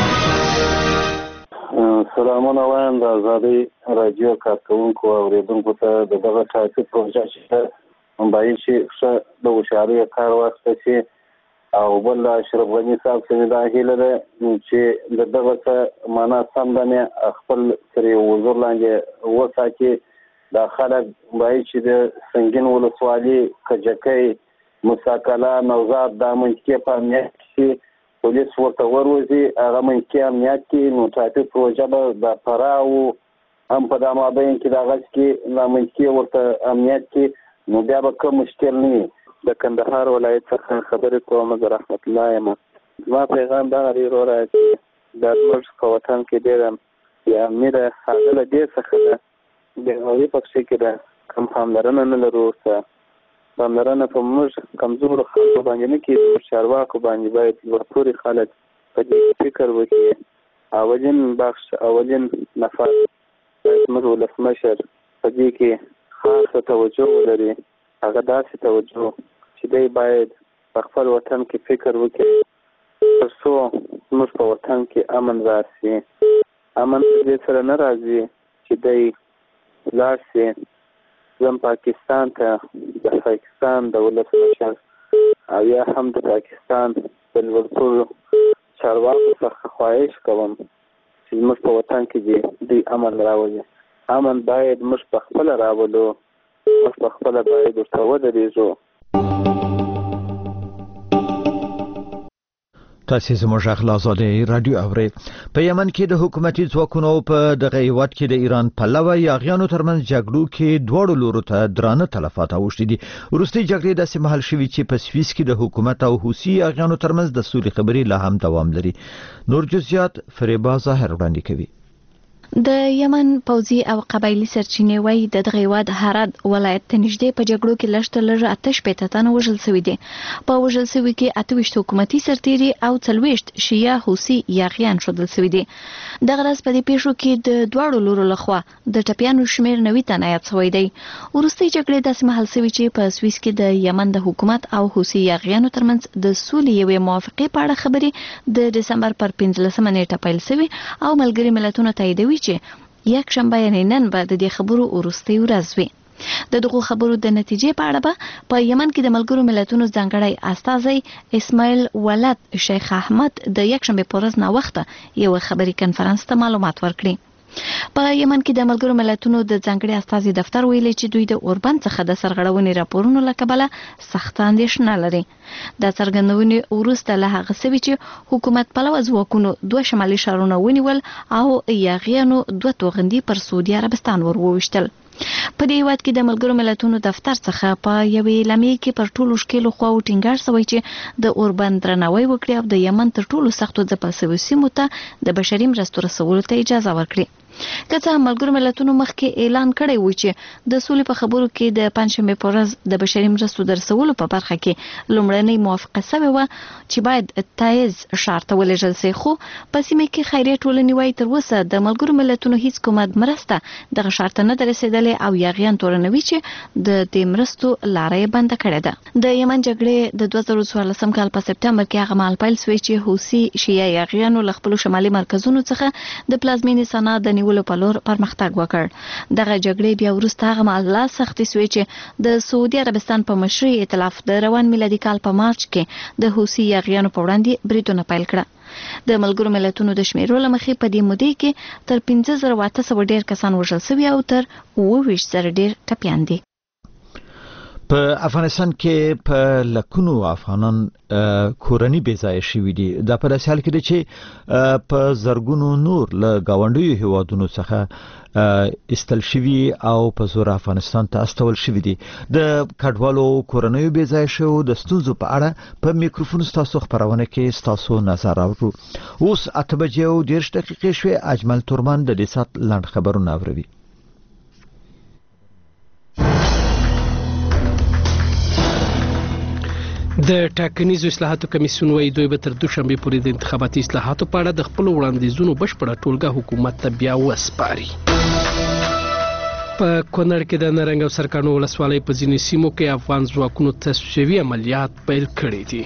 سلامونه وایم د آزادۍ راډیو کارکونکو او اوریدونکو ته د دغه ټاپک پروژه چې باید چې ښه د هوښیارۍ کار واخیستل شي او بل اشرف غني صاحب څخه دا هیله ده چې د دغه څه معنا سم باندې خپل سره وزور لاندې وساتي. دا خلک باید چې د سنگین ولسوالي کجکۍ مساکلا نوزاد د منطقې په امنیت کې پولیس ورته وروځي هغه منطقې امنیت کې نو ټاپک پروژه به د فراه او هم په دا مابین کې د هغه کې د منطقې ورته امنیت کې نو بیا به کوم مشکل نه وي. د کندهار ولایت څخه خبرې کوم زه رحمت الله یم. زما پیغام دغه دی وروره چې د زموږ په وطن کې ډېره بې امني ده هغه له دې څخه ده بېغوري پکښې کې ده کوم پاملرنه نه لرو ورته پاملرنه په موږ کمزورو خلکو باندې نه کېږي موږ چارواکو باندې باید لوړپوړي خلک په دې فکر وکړي اولین بخش اولین نفر باید زموږ ولسمشر په دې کې خاصه توجه ولري هغه داسې توجه چې دی باید په خپل وطن کې فکر وکړي تر څو زموږ په وطن کې امن راسي. امن په دې سره نه راځي چې دی لاړ شي زم پاکستان ته د پاکستان د ولسمشر او یا هم د پاکستان د لوړپوړو چارواکو څخه خواهش کوم چې زموږ په وطن کې دې دوی امن راولي. امن باید موږ په خپله راولو موږ په خپله باید ورته ودرېږو. تاسو زموږ غږ له آزادۍ راډیو اورئ. په یمن کې د حکومتي ځواکونو په دغه هیواد کې د ایران پلوه یاغیانو ترمنځ جګړو کې دواړو لورو ته درانه تلفات اوښتي دي. وروستۍ جګړې داسې مهال شوي چې په سویس کې د حکومت او حوثي یاغیانو ترمنځ د سولې خبرې لا هم دوام لري. نور جزئیات فریبا ظاهر وړاندې کوي. د یمن پوځي او قبایلی سرچینې وایي د دغه هیواد هرات ولایت ته نږدې په جګړو کې لږ تر لږه اته شپېته تنه وژل شوي دي. په وژل شوي کې اته ویشت حکومتي سرتیري او څلوېښت شیعه حوثي یاغیان ښودل شوي دي. دغه ورځ په دې پیښو کې د دواړو لورو لخوا د ټپیانو شمېر نوي تنه یاد شوی دی. وروستۍ جګړې داسې مهال شوي چې په سویس کې د یمن د حکومت او حوثي یاغیانو ترمنځ د سولې یوې موافقې په اړه خبرې د دسمبر پر پنځلسمه نیټه پیل شوي او ملګري ملتونه تاییدوي چې یک شنبه یعنې نن به د دې خبرو وروستۍ ورځ وي. د دغو خبرو د نتیجې په اړه به په یمن کې د ملګرو ملتونو ځانګړی استازی اسماعیل ولد شیخ احمد د یک شنبه په ورځ ناوخته یو خبري کنفرانس ته معلومات ورکړي. په یمن کې د ملګرو ملتونو د ځانګړي استازي دفتر ویلي چې دوی د اوربند څخه د سرغړونې راپورونو له کبله سخت اندېښنه لري. د څرګندونې وروسته له هغه څه چې حکومت پلوه ځواکونو دوه شمالي ښارونه ونیول او یاغیانو دوه توغندي پر سعودي عربستان ور وویشتل. په دې هیواد کې د ملګرو ملتونو دفتر څخه په یوې اعلامیې کې پر ټولو ښکېلو خواو ټینګار شوی چې د اوربند درناوی وکړي او د یمن تر ټولو سختو ځپل شویو سیمو ته د بشري مرستو رسولو ته اجازه ورکړي. که څه هم ملګرو ملتونو مخکې اعلان کړی و چې د سولې په خبرو کې د پنځشنبه په ورځ د بشري مرستو د رسولو په برخه کې لومړنۍ موافقه شوې وه چې باید تایز ښار ته ولېږل شي، خو په سیمه کې خیریه ټولنې وایي تر اوسه د ملګرو ملتونو هیڅ کومه مرسته دغه ښار ته نه ده رسېدلې او یاغیان تورنوي چې د دې مرستو لاره یې بنده کړې ده. د یمن جګړې د دوه زره څوارلسم کال په سپټمبر کې هغه مهال پیل شوې چې حوثي شیعه یاغیانو له خپلو شمالي مرکزونو څخه د پلازمینې سنا د نیولو په لور پرمختګ وکړ. دغه جګړې بیا وروسته هغه مهال لا سختې شوې چې د سعودي عربستان په مشرۍ ائتلاف د روان میلادي کال په مارچ کې د حوثي یاغیانو په وړاندې بریدونه پیل کړه. د ملګرو ملتونو د شمیرو له مخې په دې مودې کې تر پنځه زره اته سوه ډیر کسان وژل شوي او تر اووه ویشت زره ډیر ټپیان دي. په افغانستان کې په لکونو افغانان کورنۍ بې ځایه شوي دي. دا په داسې حال کې ده چې په زرګونو نور له ګاونډیو هیوادونو څخه ایستل شوي او په زور افغانستان ته استول شوي دي. د کډوالو کورنیو بې ځایه شوو د ستونزو په اړه په میکروفون ستاسو خپرونه کې ستاسو نظر اورو. اوس اته بجې او دېرش دقیقې شوې. اجمل تورمان د دې ساعت لنډ خبرونه اوري. د ټاکنیزو اصلاحاتو کمیسیون وايي دوی به تر دوشنبه پورې د انتخاباتي اصلاحاتو په اړه د خپل وړاندیزونو بشپړه ټولګه حکومت ته بیا وسپاري. په کونړ کې د نرنګ او سرکانو ولسوالۍ په ځینې سیمو کې افغان ځواکونو تصفیوي عملیات پیل کړي دي.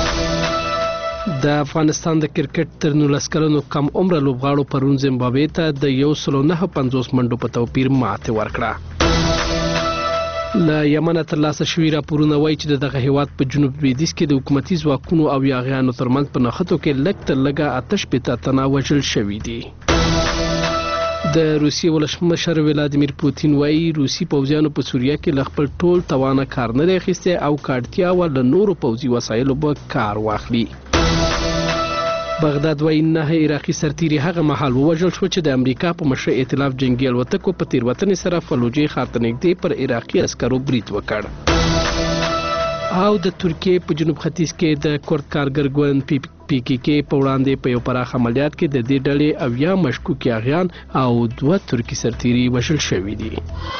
د افغانستان د کرکټ تر نولس کلنو کم عمره لوبغاړو پرون زیمبابوې ته د یو سل نهه پنځوس منډو په توپیر ماتې ورکړه. له یمنه ترلاسه شوي راپورونه وایي چې دغه هیواد په جنوب لویدیځ کې د حکومتي ځواکونو او یاغیانو ترمنځ په نښتو کې لږ تر لږه اته شپېته تنه وژل شوي دي. د روسیې ولسمشر ولادیمیر پوتین وایي روسي پوځیانو په سوریه کې له خپل ټول توانه کار نه دی اخیستی او که اړتیا وه له نورو پوځي وسایلو به کار واخلي. بغداد وایي نهه عراقي سرتیري هغه مهال ووژل شو چې د امریکا په مشرۍ ائتلاف جنګي الوتکو په تېروتنې سره فلوجې ښار ته نږدې پر عراقي عسکرو برید وکړ. او د ترکیې په جنوب ختیځ کې د کورد کارګر ګوند پی پی کې په وړاندې په یو پراخ عملیات کې د دې ډلې اویا مشکوک یاغیان او دوه ترکي سرتیري وژل شوي دي.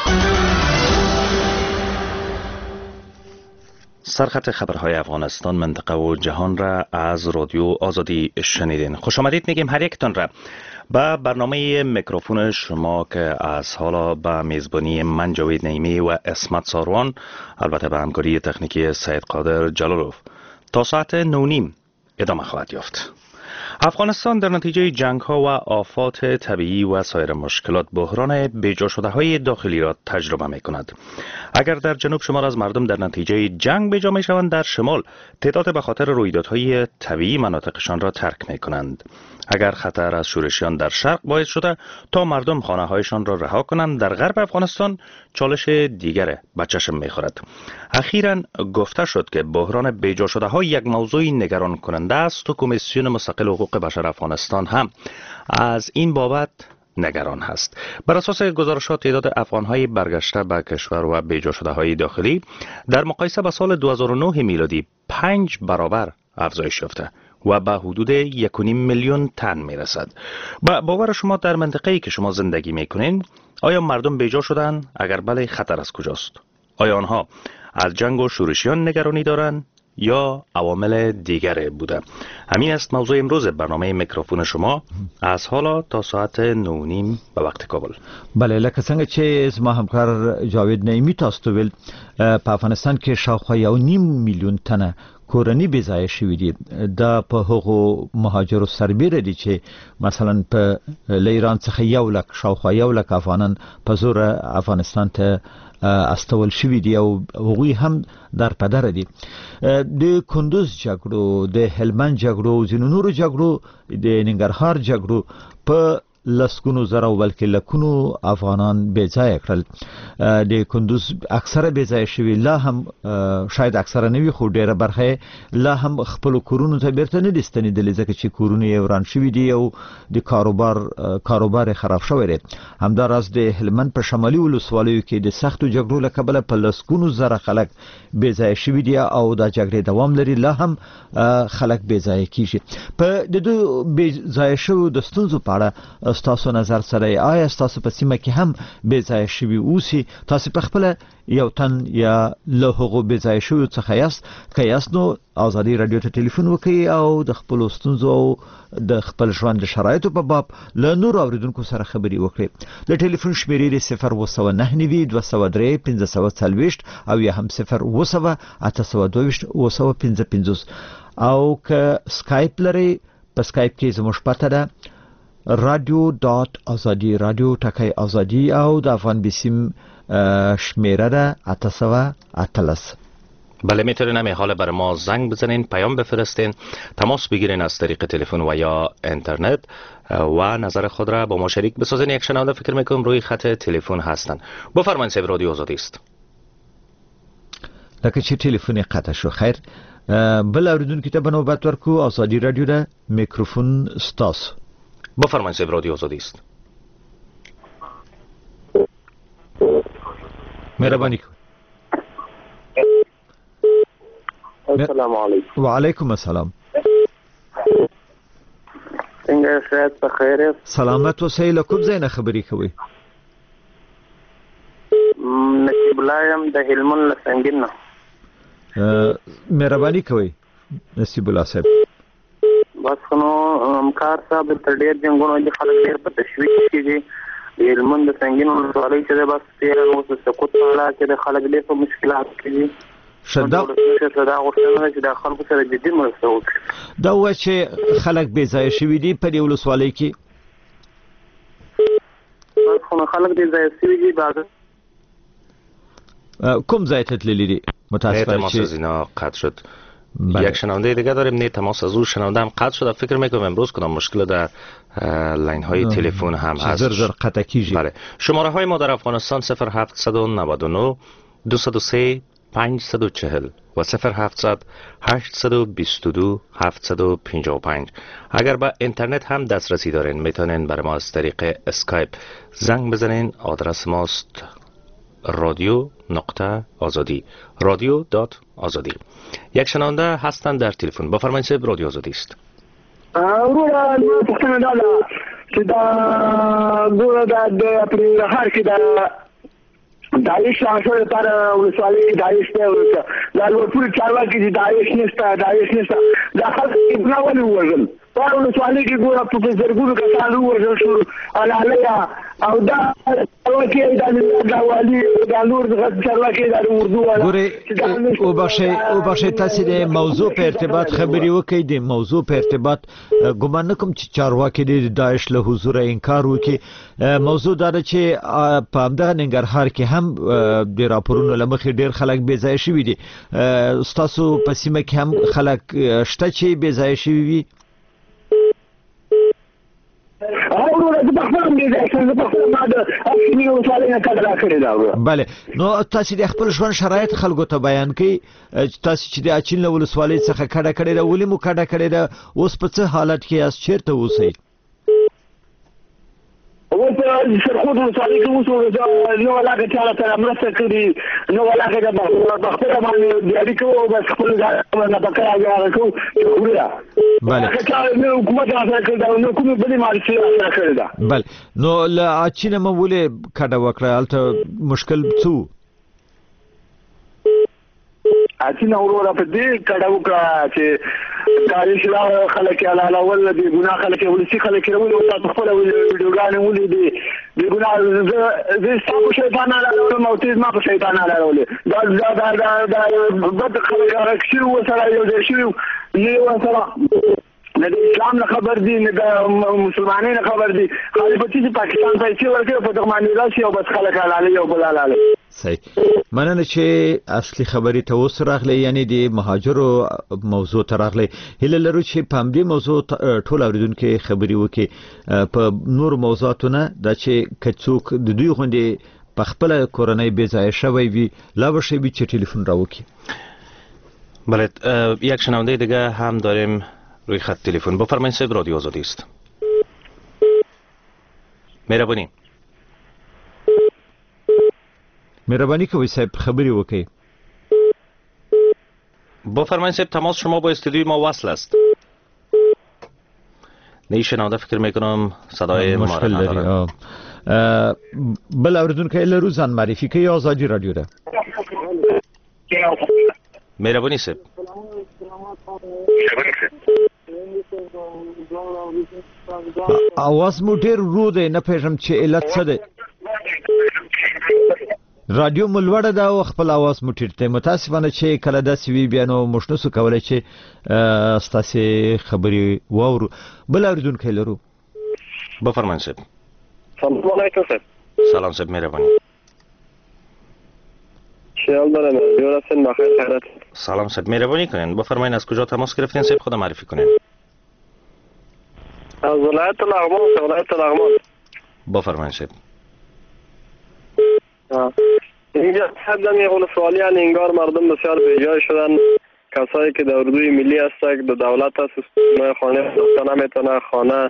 سرخط خبرهای افغانستان منطقه و جهان را از رادیو آزادی شنیدین. خوش آمدید میگیم هر یکتان را به برنامه میکروفون شما که از حالا به میزبانی من جاوید نعیمی و اسمت ساروان، البته به همکاری تکنیکی سید قادر جلالوف، تا ساعت نه و نیم ادامه خواهد یافت. افغانستان در نتیجه جنگ ها و آفات طبیعی و سایر مشکلات بحران بیجا شده های داخلی را تجربه می کند. اگر در جنوب شمار از مردم در نتیجه جنگ بیجا می شوند، در شمال تعداد به خاطر رویدادهای طبیعی مناطقشان را ترک می کنند. اگر خطر از شورشیان در شرق باعث شده تا مردم خانه هایشان را رها کنند، در غرب افغانستان چالش دیگر به چشم می خورد. اخیراً گفته شد که بحران بیجا شده ها یک موضوع نگران کننده است و کمیسیون مستقل حقوق بشر افغانستان هم از این بابت نگران هست. بر اساس گزارشات تعداد افغان‌های برگشته به کشور و بیجا شده های داخلی در مقایسه با سال دو هزار و نه میلادی پنج برابر افزایش یافته و به حدود یک و نیم میلیون تن میرسد. با باور شما در منطقه‌ای که شما زندگی میکنین آیا مردم بیجا شدن؟ اگر بله، خطر از کجاست؟ آیا آنها از جنگ و شورشیان نگرانی دارند یا عوامل دیگر بوده؟ همین است موضوع امروز برنامه میکروفون شما از حالا تا ساعت نه و نیم به وقت کابل. بله، لکه څنګه چې زما همکار جاوید نعیمی تاسو ته ویل، په افغانستان کې شاوخوا یو نیم میلیون تنه کورنۍ بې ځایه شوي دي. دا په هغو مهاجرو سربیره دي چې مثلا په له ایران څخه یو لک شاوخوا یو لک افغانان په زور افغانستان ته استول شوي دي او هغوی هم در پدره دي. د کندوز جګړو، د هلمند جګړو، ځینو نورو جګړو، د ننګرهار جګړو په لسګونو زره بلکې لکونو افغانان بې ځایه کړل. د کندوز اکثره بې ځایه شوي، لا هم شاید اکثره نه وي خو ډېره برخه لا هم خپلو کورونو ته بیرته نه دي ستنېدلي، ځکه چې کورونه یې وران شوي دي او د کاروبار کاروبار یې خراب شوی دی. همداراز د هلمند په شمالي ولسوالیو کې د سختو جګړو له کبله په لسګونو زره خلک بې ځایه شوي دي او دا جګړې دوام لري، لا هم خلک بې ځایه کیږي. په د دوی بې ځایه شوو د ستونزو په اړه تاسو نظر سره آیا تاسو په سیمه کې هم بې ځای شوي اوسي تاسو په خپل یو تن یا له هغو بې ځای شویو څخه یاست که یاست نو ازادي رادیو ته ټلیفون وکړئ او د خپل ستونزو او د خپل ژوند د شرایطو په باب له نور اوریدونکو سره خبري وکړئ د ټلیفون شمیرې صفر اوه سوه نهه نوي دوه سوه درې پنځه سوه څلوېښت او یا هم صفر اوه سوه اته سوه دوه ویشت اوه سوه پنځه پنځوس او که سکایپ لرئ په سکایپ کې زموږ پته ده رادیو دات آزادی رادیو ټکی آزادی او د افغان بیسیم شمیره ده اته سوه اتلس. بله میتونین همین حال بر ما زنگ بزنین پیام بفرستین تماس بگیرین از طریق تلفن و یا اینترنت و نظر خود را با ما شریک بسازین. یک شنونده فکر میکنم روی خط تلفن هستن. بفرمایید صاحب رادیو آزادی است. لکه چې تلفن قطع شو خیر بل اوریدونکو ته بنوبت ورکو آزادی رادیو ده میکروفون ستاس. بفرمایید صاحب رادیو آزادی است. مهربانی کن. السلام علیکم. و علیکم السلام. څنګه صحت په خیر یاست؟ سلامت اوسئ. له کوم ځای نه خبرې کوئ؟ نصیب الله یم د هلمند له سنګین نه. مهرباني کوئ نصیب الله صاحب. بس نو همکار صاحب تر ډېر جنګونو د خلک ډېر په تشویش کې دي. د هلمند د سنګین ولسوالۍ چې ده بس تېره اوس د سقوط په اړه کې د خلک ډېر په مشکلات کې دي. شدا دا غوښتنه چې د خلکو سره جدي مرسته وکړي. دا و چې خلک بې ځایه شوي دي په دې ولسوالۍ کې. بس خو خلک بې ځایه شوي دي. کوم ځای ته تللي دي؟ متاسفانه تماس از اینا قطع شد. یک شنونده دیگه داریم. نه تماس از اون شنونده هم قطع شد. فکر میکنم امروز کدام مشکل در لاین های تلفن هم هست. زر زر قطع کیجی. بله. شماره های ما در افغانستان صفر هفتصد و نود و نه دویست و سه پانصد و چهل و صفر هفتصد هشتصد و بیست و دو هفتصد و پنجاه و پنج. اگر با اینترنت هم دسترسی دارین میتونین برای ما از طریق اسکایپ زنگ بزنین. آدرس ماست رادیو نقطه آزادی رادیو دات آزادی. یک شنونده هستند در تلفن. بفرمایید صاحب رادیو آزادی است. ورور ما پوښتنه دا ده چې دا ګوره دا د پرهار کې دا داعش شاهشو لپاره ولسوالۍ کې داعش دی دا لوړپورې چارواکي دي داعش نشته داعش نشته دا خلک ابنا ولې ووژل په ولسوالۍ کې ګوره په زرګونو کسان ووژل شو الالیا او دا چارواکي دا والي دا نور چارواکي دا اردو ګورې وبخښئ وبخښئ تاسې د موضوع په ارتباط خبرې وکړئ. د موضوع په ارتباط ګمان نه کوم چې چارواکي د داعش له حضوره انکار وکړي. موضوع دا ده چې په همدغه ننګرهار کې هم د راپورونو له مخې ډېر خلک بې ځایه شوي دي. ستاسو په سیمه کې هم خلک شته چې بې ځایه شوي وي؟ بله. نو تاسو د خپل ژوند شرایط خلکو ته بیان کړئ. تاسو چې د اچین له ولسوالۍ څخه کډه کړې ده ولې مو کډه کړې ده؟ اوس په څه حالت کې یاست؟ چیرته اوسئ؟ اوس سرخود ولسوالۍ کې اوسو نو علاقه چاله سره مرسته کړي نو علاقه د بخپله باندې اړیکه او بس خپل ځای نه بکرا یا کو وړیا. بله. نو حکومت سره کړی دا نو کومه بلې مارچې سره کړی دا. بله. نو له اچینه مو ولې کډه وکړه؟ هلته مشکل څه؟ اچینه وروره په دې کډه وکړه چې داعش لا خلک علاله ول دي ګناه خلک ولسی خلک ول او تاسو خپل ویډیوګان ولې دي د ګناه زه ستاسو شیطان علاله او تیز ما په شیطان علاله دا دا دا دا بد خلک راکشي وسره یو ځای شي یو سره نه د اسلام نه خبر دي نه د مسلمانانو نه خبر دي خالي په چې پاکستان پیسې ورکړي په دغه باندې راشي او بس خلک علاله یو بل علاله. صحیح. مننه چې اصلي خبرې ته اوس راغلی یعنی د مهاجرو موضوع ته راغلی. هیله لرو چې په همدې موضوع ټول اوریدونکو خبرې وکړي. په نور موضوعاتو نه دا چې که څوک د دوی غوندې په خپله کورنۍ بې ځایه شوی وي لا به ښه وي چې ټلیفون راوکړي. بله. یک شنونده دیگه هم داریم روی خط تلفن. بفرمایید صاحب رادیو آزادی است. مهربانی مهربانی کوئ صاحب خبری وکړئ. بفرمایید صاحب تماس شما با استودیوی ما وصل است. شنونده فکر میکنم صدای ما مشکل داری. بل اوریدونکو لرو ځان معرفي کوي آزادی رادیو ده. مهرباني صاحب. اواز مو ډیر ورو دی، نه پېژم چې علت څه دی. رادیو مو لوړه ده او خپل اواز مو ټیټ دی. متاسفانه چې کله داسې وي بیا نو موږ نسو کولی چې ستاسې خبرې واورو. بل اوریدونکی لرو. بفرمایئ صاحب. سلام علیکم صاحب. سلام صاحب، مهربانی. خیال دارم دیور هستین بخیر خیرت. سلام صاحب، مهربانی کنین بفرمایید از کجا تماس گرفتین صاحب، خود معرفی کنین. از ولایت لغمان. ولایت لغمان. بفرمایید صاحب. اینجا حدم یه ولسوالیان انگار مردم بسیار بیجای شدن. کسایی که در اردوی ملی هستند در دولت هست خانه ساخته نمیتونه، خانه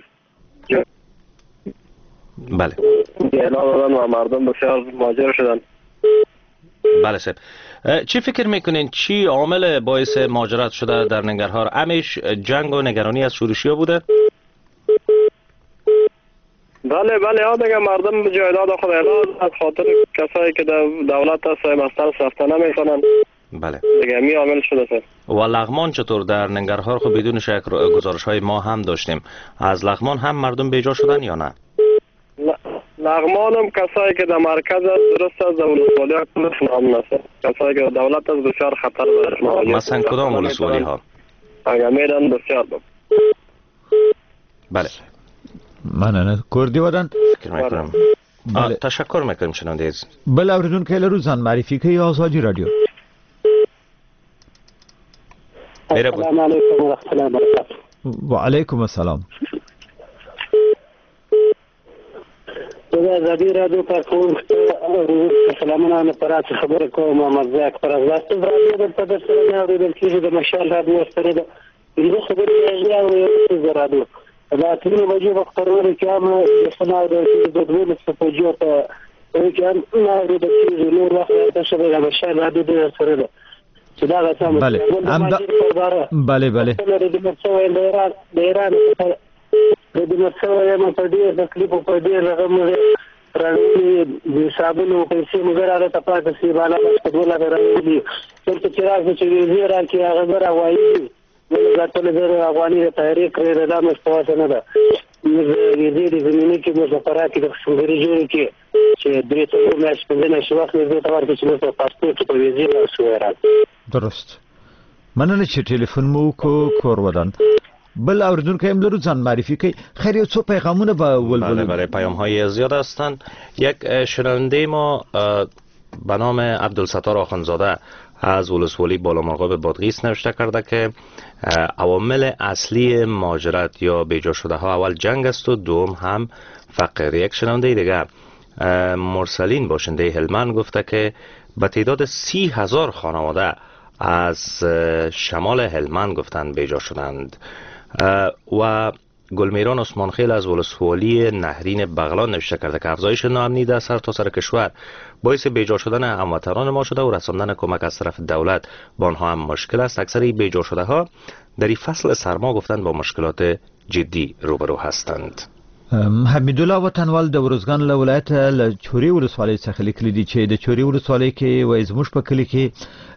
بله اعلام دادن و مردم بسیار ماجر شدن. بله صاحب، چی فکر میکنین چی عامل باعث مهاجرت شده در ننگرهار؟ همیش جنگ و نگرانی از شورشیا بوده؟ بله بله ها دیگه مردم به جایداد خود اعلام از خاطر کسایی که در دولت هست مستر ساخته نمیتونن. بله دیگه می عامل شده سر. و لغمان چطور؟ در ننگرهار خب بدون شک گزارش های ما هم داشتیم. از لغمان هم مردم بیجا شدن یا نه؟ لغمان هم کسایی که در مرکز است درست است، در ولسوالی ها کلش نام نست. کسایی که در دولت است بسیار خطر دارد. مثلا کدام ولسوالی ها؟ اگر میرن بسیار دارد. بله مننه. کردی ودن؟ فکر میکنم. بله. تشکر میکنم شنونده عزیز. بل اوریدونکو لرو ځان معرفي کوي آزادی رادیو. السلام علیکم و رحمت الله وبرکاته. و علیکم السلام. دا زادی رادیو کارکون سلامونه نه پراته خبره کوم. محمد زاک پر ازاست رادیو د په سره نه اورېدل کېږي. د مشال رادیو سره د دې خبرې نه اورېدل د رادیو دا ټول وجه په خبرو کې هم د سنا د دوه سپوجو ته کې هم نه اورېدل کېږي. نور وخت د شبکې د مشال رادیو د سره ده چې دا غواړم. بله بله بله د مرسو د ایران د ایران د مرسو یم په دې د کلیپو په دې رقم راځي د صابونو پیسې مګر هغه ته پاتې شي بالا په دوله راځي چې چې راځي چې ویزه راکې هغه راوایي د ټول د افغاني تحریک لري د مستوى نه ده. ویزه د زمینی کې مظفرات د څنګه جوړ کې چې درې څو میاشتې نه شو وخت دې ته ورته چې نو پاسپورت په ویزه شو راځي. درست. مننه چې ټلیفون مو کو کور ودان. بل اوریدونکو هم لرو ځان معرفی کوي. خیر یو څو پیغامونه به ولولو. بله بله پیام های زیاد هستند. یک شنونده ما به نام عبدالستار آخوندزاده از ولسوالی بالامرغاب بادغیس نوشته کرده که عوامل اصلی مهاجرت یا بیجا شده ها اول جنگ است و دوم هم فقر. یک شنونده دیگه مرسلین باشنده هلمند گفته که به تعداد سی هزار خانواده از شمال هلمند گفتند بیجا شدند. و گلمیران عثمانخیل از ولسوالی نهرین بغلان نوشته کرده که افزایش ناامنی در سرتاسر کشور باعث بیجا شدن هموطنان ما شده و رساندن کمک از طرف دولت با آنها هم مشکل است. اکثر بیجا شده ها در این فصل سرما گفتند با مشکلات جدی روبرو هستند. حمیدالله وطنوال د ورزګان له ولایت له چوري ولسوالۍ څخه لیکلي دي چې د چوري ولسوالۍ کې وایي زموږ په کلي کې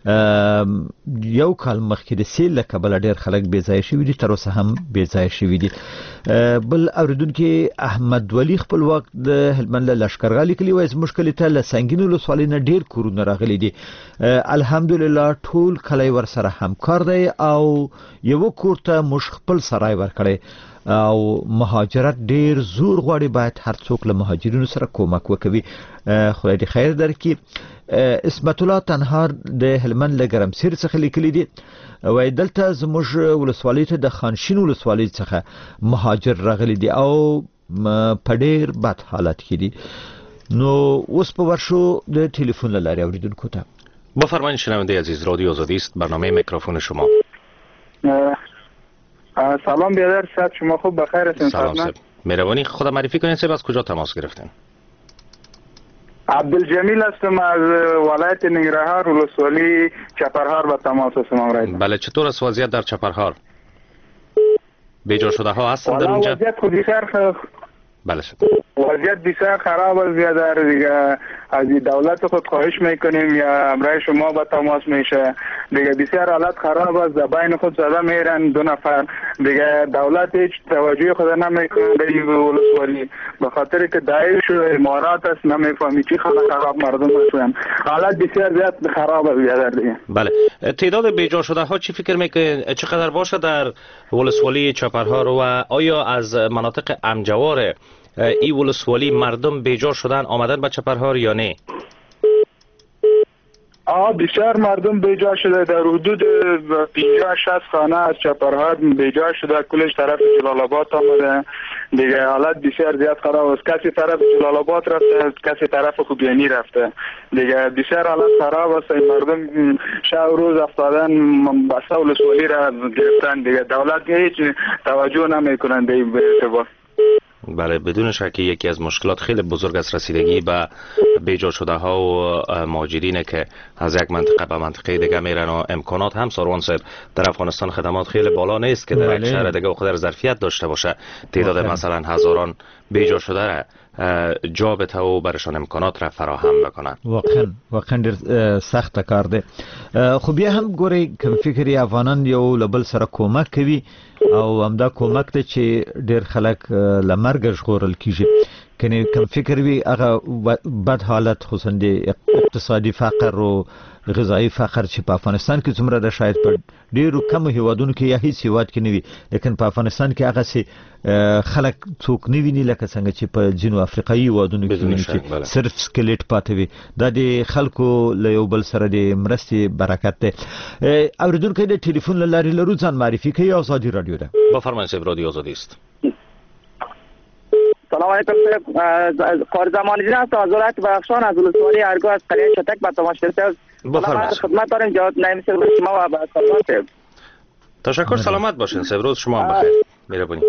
یو کال مخکې د سیل له کبله ډېر خلک بې ځایه شوي دي، تر اوسه هم بې ځایه شوي دي. بل اوریدونکي احمد ولی خپلواک د هلمند له لښکرګاه لیکلي وایي زموږ کلي ته له سنګین ولسوالۍ نه ډېر کورونه راغلي دي. الحمدلله ټول کلی ورسره همکار دی او یو کور ته موږ خپل سرای ورکړی او مهاجرت ډیر زور غواړي. باید هر څوک له مهاجرینو سره کومک وکوي. خدای دې خیر درکړي. اسمت الله تنهار د هلمند له ګرمسیر څخه لیکلي دي وایي دلته زموږ ولسوالۍ ته د خانشین ولسوالۍ څخه مهاجر راغلي دي او په ډیر بد حالت کې دي. نو اوس په ورشو د ټلیفون له لارې اوریدونکو ته بفرمایید. شنونده عزیز، رادیو آزادی است، برنامه میکروفون شما. سلام بیادر صاحب، شما خوب بخیر هستین؟ سلام صاحب، مهربانی خود معرفی کنید صاحب، از کجا تماس گرفتین؟ عبدالجمیل هستم از ولایت ننگرهار ولسوالی چپرهار با تماس هستم. بله، چطور است وضعیت در چپرهار؟ بیجا شده ها هستن در اونجا؟ وضعیت خود بسیار بله وضعیت بسیار خراب است بیادر دیگه. از دولت خود خواهش میکنیم یا امرای شما با تماس میشه دیگه. بسیار حالت خراب است، بین خود زده میرن دو نفر دیگه. دولت هیچ توجه خود نمیکنه به این ولسوالی، به خاطر که داعش و امارات است نمیفهمی چی خراب مردم هستن. حالت بسیار زیاد خراب است بیادر دیگه. بله. تعداد بیجا شده ها چی فکر میکنید چقدر باشه در ولسوالی چپرهار و آیا از مناطق امجوار ای ولسوالی مردم بیجار شدن آمدن به چپرهار یا نه؟ آه بسیار مردم بیجار شده، در حدود پنجاه شصت خانه از چپرهار بیجار شده، کلش طرف جلال آباد آمده دیگه. حالت بسیار زیاد خراب است، کسی طرف جلال آباد رفته، کسی طرف خوبیانی رفته دیگه. بسیار حالت خراب است، مردم شب روز افتادن بسته ولسوالی را گرفتن دیگه. دولت هیچ توجه نمیکنن به این اعتبار. بله بدون شک یکی از مشکلات خیلی بزرگ است رسیدگی به بیجا شده ها و مهاجرینه که از یک منطقه به منطقه دیگه میرن و امکانات هم ساروان صاحب در افغانستان خدمات خیلی بالا نیست که در یک شهر دیگه خود ظرفیت داشته باشه تعداد مثلا هزاران بیجا شده را جا بته و برشان امکانات را فراهم بکنن. واقعا واقعا ډیر سخت کار دی. خو بیا هم ګوري کوم فکر افغانان یو لبل سره کومک کوي او همدا کومک ته چې ډیر خلک لمرګ ژغورل کیږي. کني کوم فکر وی هغه بد حالت خصوصا د اقتصادي فقر او غذایی فقر چې په افغانستان کې څومره د شاید په ډیرو کم هیوادونو کې یا هیڅ هیواد کې نه وي، لیکن په افغانستان کې هغه سي خلک څوک نه ویني لکه څنګه چې په جنوب افریقایي هیوادونو کې ویني چې صرف سکلیټ پاتې وي. دا د خلکو له یو بل سره د مرستې برکت دی. اوریدونکو د ټلیفون له لارې لرو ځان معرفي کوي. آزادی رادیو ده. بفرمایید صاحب، رادیو آزادی است. سلام علیکم صاحب، قاری زمانی جان است از ولایت بدخشان از ولسوالی ارگو از قریه شتک به تماشا صاحب. بفرمایید. خدمت داریم جواب نیم صاحب شما و به صاحب. تشکر، سلامت باشین صاحب، روز شما هم بخیر. مهربانی.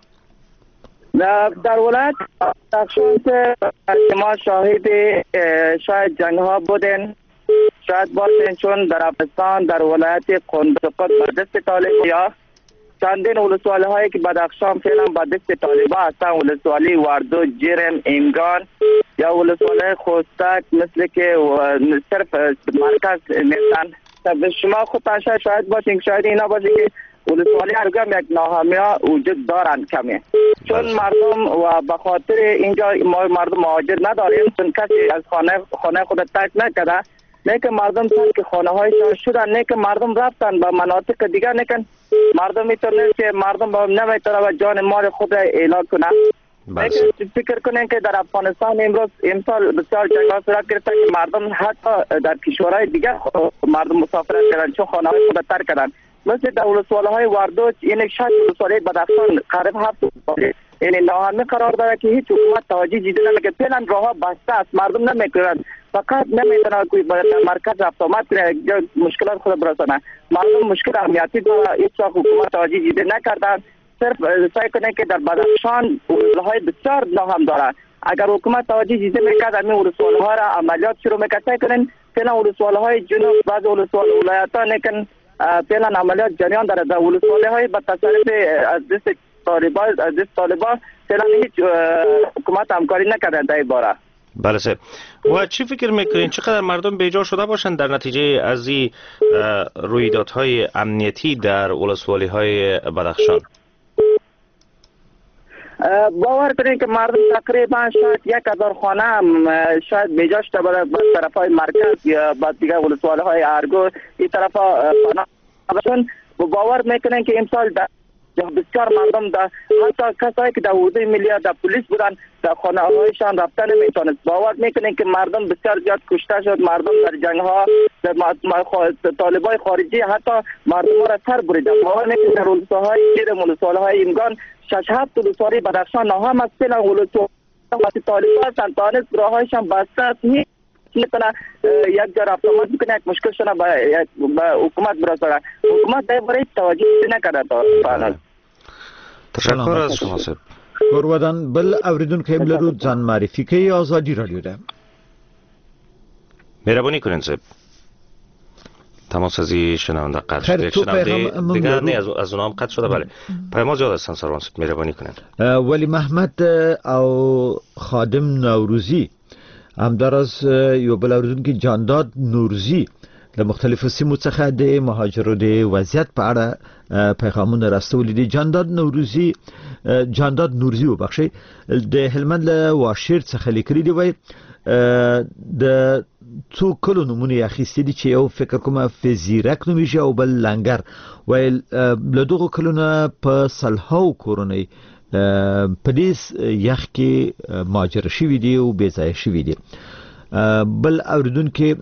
در ولایت بدخشان شما شاهد شاید جنگ ها بودین، شاید باشین، چون در افغانستان در ولایت قندوق به دست طالب یا چندین ولسوالی هایی که بدخشان فعلا به دست طالبان هستن، ولسوالی وردو، جرم، ایمگان یا ولسوالی خوستک مثل که صرف مرکز نیستن. شما خود شاید شاید باشین، شاید اینا باشین که ولسوالی ارگم یک ناهمی ها وجود دارن کمی، چون مردم و به خاطر اینجا ما مردم مهاجر نداریم، چون کسی از خانه خانه خود ترک نکرده، نه که مردم ترک خانه هایشان شدن، نه که مردم رفتن به مناطق دیگر، نه که مردم میتونه که مردم با نمیتونه و جان مال خود را اعلان کنه. فکر کنین که در افغانستان امروز امسال بسیار جنگ ها صورت گرفته که مردم حتی در کشورهای دیگر مردم مسافرت کردن چون خانه های خود ترک کردن، مثل در ولسوالی های وردو. این شش ولسوالی بدخشان قریب هفت ولسوالی این ناهمه قرار داره که هیچ حکومت توجه جدی نمیکنه. فعلا راه بسته است، مردم نمیکنن، فقط نمیتونه کوئی در مرکز رفت آمد کنه یا مشکلات خود برسانه. مردم مشکل امنیتی داره، هیچ وقت حکومت توجه جدی نکردن، صرف سعی کنه که در بدخشان ولسوالی بسیار ناهم داره. اگر حکومت توجه جدی میکرد همین ولسوالی ها را عملیات شروع میکرد، سعی کنن فعلا ولسوالی های جنوب بعض ولسوالی ولایت ها نکن فعلا عملیات جریان داره. در ولسوالی های به تصرف از دست طالبان از دست طالبان فعلا هیچ حکومت همکاری نکرده در این باره. بله صاحب، و چی فکر میکنین چقدر مردم بیجا شده باشن در نتیجه از این رویدادهای امنیتی در ولسوالی های بدخشان؟ باور کنید که مردم تقریبا شاید یک هزار خانه هم شاید بیجا شده باشه به طرف های مرکز یا بعد دیگه ولسوالی های ارگو این طرف ها باشن. باور میکنن که امسال بسیار مردم در حتی کسایی که در حوزه ملی در پلیس بودن در خانه هایشان رفتن نمیتونست. باور میکنن که مردم بسیار زیاد کشته شد، مردم در جنگ ها در طالبای خارجی حتی مردم ها را سر بریدن. باور میکنن در ولسوالی های جرم، ولسوالی های ایمگان، شش هفت ولسوالی بدخشان ناهم است. فعلا ولسوالی وقتی طالبان سنتانه راهایشان بسته است، میتونه یک جا رفت آمد بکنه، یک مشکل شده به حکومت برسانه. حکومت در برای توجه نکرده تا فعلا. تشکر از شما صاحب. ګورودان بل اوریدونکو هم لرو، ځان معرفي کوي. آزادی رادیو ده. مهرباني کنین صاحب. تماس از این شنونده قطع شده. شنونده دیگر نه از از اونها هم قطع شده. بله پیام زیاد هستن سروان صاحب مهربانی کنید. ولی محمد او خادم نوروزی همداراز یو بل اوریدونکي جانداد نورزي له مختلفو سیمو څخه د مهاجرو د وضعیت په اړه پیغامونه راستولي دي. جانداد نورزي جانداد نورزي وبخښئ د هلمند له واشیر څخه لیکلي دي. وایي د څو کلو نومونه یې اخیستي دي چې یو فکر کومه فزیرک نومیږي او بل لنګر. ویل له دغو کلونه په سلهاو کورنۍ په دې یخ کې مهاجر شوي دي او بې ځایه شوي دي. بل اوریدونکي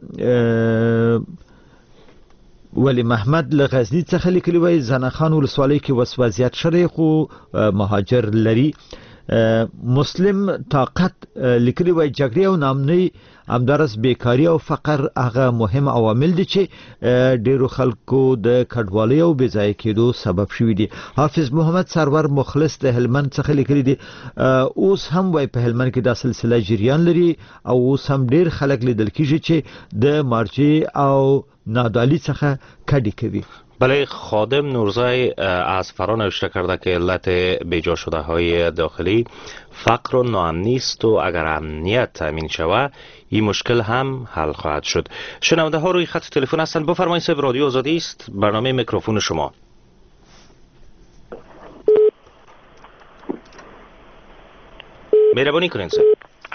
ولی محمد له غزني څخه لیکلي وایي زنه خان ولسوالۍ کې وس وضعیت شری خو مهاجر لري. مسلم طاقت لیکلي وایي جګړې او ناامنۍ همدارس بیکاری او فقر هغه مهم عوامل دي چې ډیرو خلکو د کډوالۍ او بې ځایه کېدو سبب شوي دي. حافظ محمد سرور مخلص د هلمند څخه لیکلي دي اوس هم وایي په هلمند کې دا سلسله جریان لري او اوس هم ډیر خلک لیدل کېږي چې د مارجې او نادالی څخه کډی کوي. بله خادم نورزی از فرا نوشته کرده که علت بیجا شده های داخلی فقر و ناامنی است و اگر امنیت تامین شود این مشکل هم حل خواهد شد. شنونده ها روی خط تلفن هستند. بفرمایید صاحب رادیو آزادی است برنامه میکروفون شما. مهربانی کنید صاحب.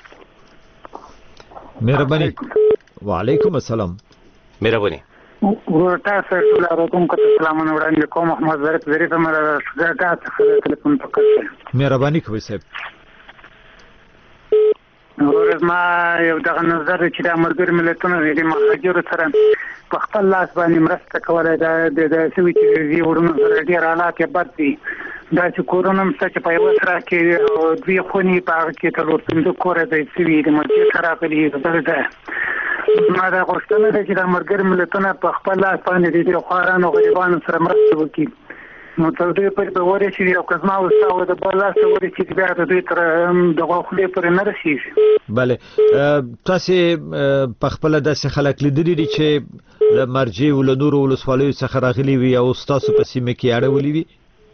مهربانی. و علیکم السلام. مهربانی. ورته سره علیکم سلامونه وړاندې کوم. محمد ظریف ظریف مله څنګه څنګه ټلیفون وکړ. مهرباني کوئ صاحب. ورځ ما یو دغه نظر چې د ملګری ملتونو د مهاجرو سره په خپل لاس باندې مرسته کولای دا د سوي چې ورونو سره ډیر حالات بد دي. دا چې کورونا مست چې په یو سره کې دوی خونی په هغه کې تر ورته کور د سوي د مرګ خرابې ده. ما دا غوښتنه ده چې د ملګری ملتونو په خپل لاس باندې د خوارانو غریبانو سره مرسته وکړي. نو تر دې پورې به ورې چې یو کزما وساو د بل لاس ورې چې بیا د دوی تر دغه خولې پورې نه رسیږي. بله تاسو په خپل داسې خلک لیدلي دي چې د مرجې ول نور ولسوالیو څخه راغلي وي او تاسو په سیمه کې اړولي وي؟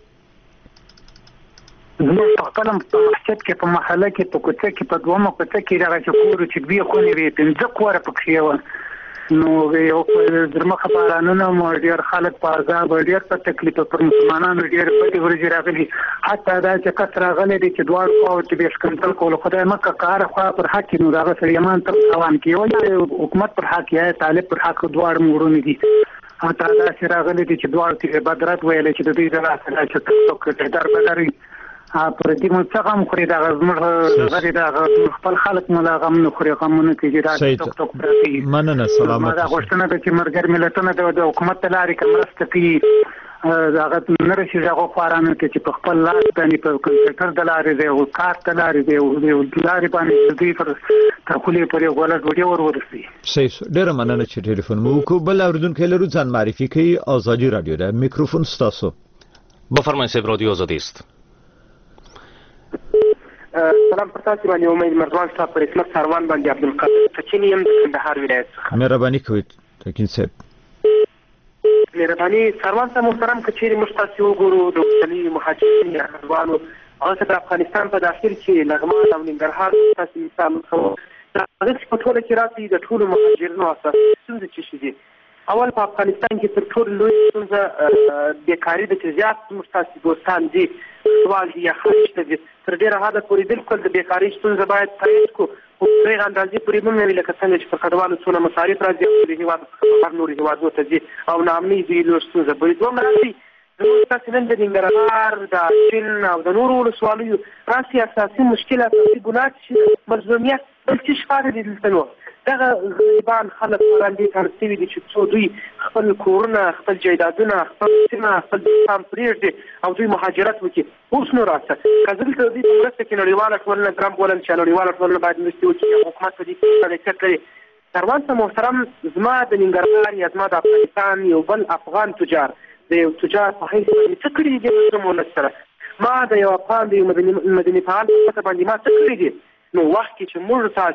زموږ په خپل په مسجد کې په محله کې په کوڅه کې په دومره کوڅه کې دغه کور چې دوی خونې وي پنځه کوره پکې و. نو یو درمخه بارانونه مو ډیر خلک په عذاب ډیر په تکلیف پر مسلمانانو ډیر په دې ورځ راغلي. حتی دا چې کثر راغلي دي چې دوه او چې به شکنتل کول خدای مکه کار خو پر حق نو دا سره یمان تر روان کیږي حکومت پر حق یا طالب پر حق دوه مورونه دي. حتی دا چې راغلي دي چې دوه چې بدرت ویل چې د دې د راسره چې څوک در بدري پر دې مو څنګه هم خوري دا زموږ غری دا خپل خلک مله غم نه خوري غمونه کوي دا ټوک ټوک پرتی. مننه سلامت. دا غوښتنه ده چې مرګر ملتونه د حکومت لارې کمرسته کوي دا غت نه رشي هغه خوارانه چې په خپل لاس باندې په کمپیوټر د لارې دی او کار د لارې دی او د لارې باندې دوی پر تر خولې پورې غولټ وډي ور ورسي. صحیح ډېر مننه چې ټلیفون مو کو. بل اوریدونکو لرو ځان معرفي کوي. آزادی رادیو ده میکروفون ستاسو. بفرمایئ صاحب رادیو آزادی است. سلام پرتاسي باندې امید مرزوان صاحب پر اسمت سروان باندې عبدالقادر سچینی هم د کندهار ولایت څخه. مهرباني کوئ تکین صاحب. مهرباني سروان صاحب محترم کچېرې موږ تاسو وګورو د وطني مهاجرینو یا کډوالو هغه د افغانستان په داخل کې لغمان او ننګرهار تاسو مثال کوو. هغه په ټوله کې راځي د ټولو مهاجرینو اساسي ستونزې څه دي. اول په افغانستان کې تر ټولو لوی ستونزه بیکاري ده چې زیات موږ تاسو دوستان دي سوال دی یا خارج ته تر ډیره حده پورې بالکل د بیکاري ستونزه باید تایید کو او په اندازې پورې موږ ویل کسان چې په کډوالو څونه مصارف راځي د هیواد په نور هیوادونو ته ځي او نامني دی له ستونزه په دوه راځي. زموږ تاسو نن د ننګرهار د چین او د نورو ولسوالیو راسي اساسي مشکل اساسي ګناه چې مظلومیت بل څه شپاره دي دلته نو دغه غریبان خلک وړاندې ترسوي دي چې څو دوی خپل کورونه خپل جایدادونه خپل سیمه خپل سام پرېږدي او دوی مهاجرت وکړي. اوس نو راسه که زه دلته دوی په مرسته کې نړیواله ټولنه ګرام بولم چې نړیواله ټولنه باید مرستې وکړي حکومت په دې کې فعالیت کوي. سروان صاحب محترم زما د ننګرهار یا زما د افغانستان یو بل افغان تجار د یو تجار په حیث باندې څه کړي دي د مولد سره ما د یو افغان د یو مدني فعال په پته باندې ما څه کړي دي. نو وخت کې چې موږ تاسو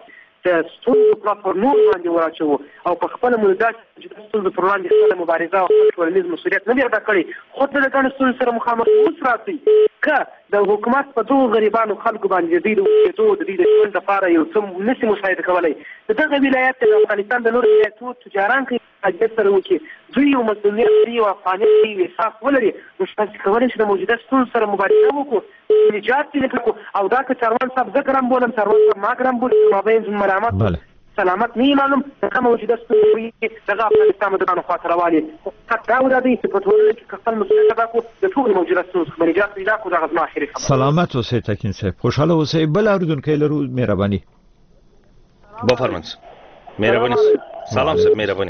د ستونزو پر نور باندې واچو او په خپل ملګري چې د ستونزو پر وړاندې خپل مبارزه او خپل ټولنیز مسؤلیت نه دی ادا کړی خو د ګڼو ستونزو سره مخامخ اوس راځي که د حکومت په دغو غریبانو خلکو باندې د دوی د اوسېدو د دوی د ژوند لپاره یو څه نشي مساعده کولی د دغه ولایت د افغانستان د نورو ولایتونو تجاران که حاجت سره وکړي دوی یو مسؤلیت لري او افغانیت لري او احساس ولري نو تاسې کولی شئ د موجوده ستونزو سره مبارزه وکړو نجات ځینې کړو او دا که چاروان صاحب زه ګرم بولم چاروان صاحب ما ګرم بولي مابین ملامت سلامت نه معلوم څنګه موجوده ستونزې دغه افغانستان د ګڼو خواته روانې حق دا ودا دی چې په ټولنه کې خپل مسؤلیت ادا کړو د ټولو موجوده ستونزو څخه نجات پیدا کړو دغه زما اخري خبره. سلامت اوسئ تکین صاحب، خوشحاله اوسئ. بل اورېدونکی لرو، مهرباني بفرمایئ. مهرباني سلام صاحب، مهرباني.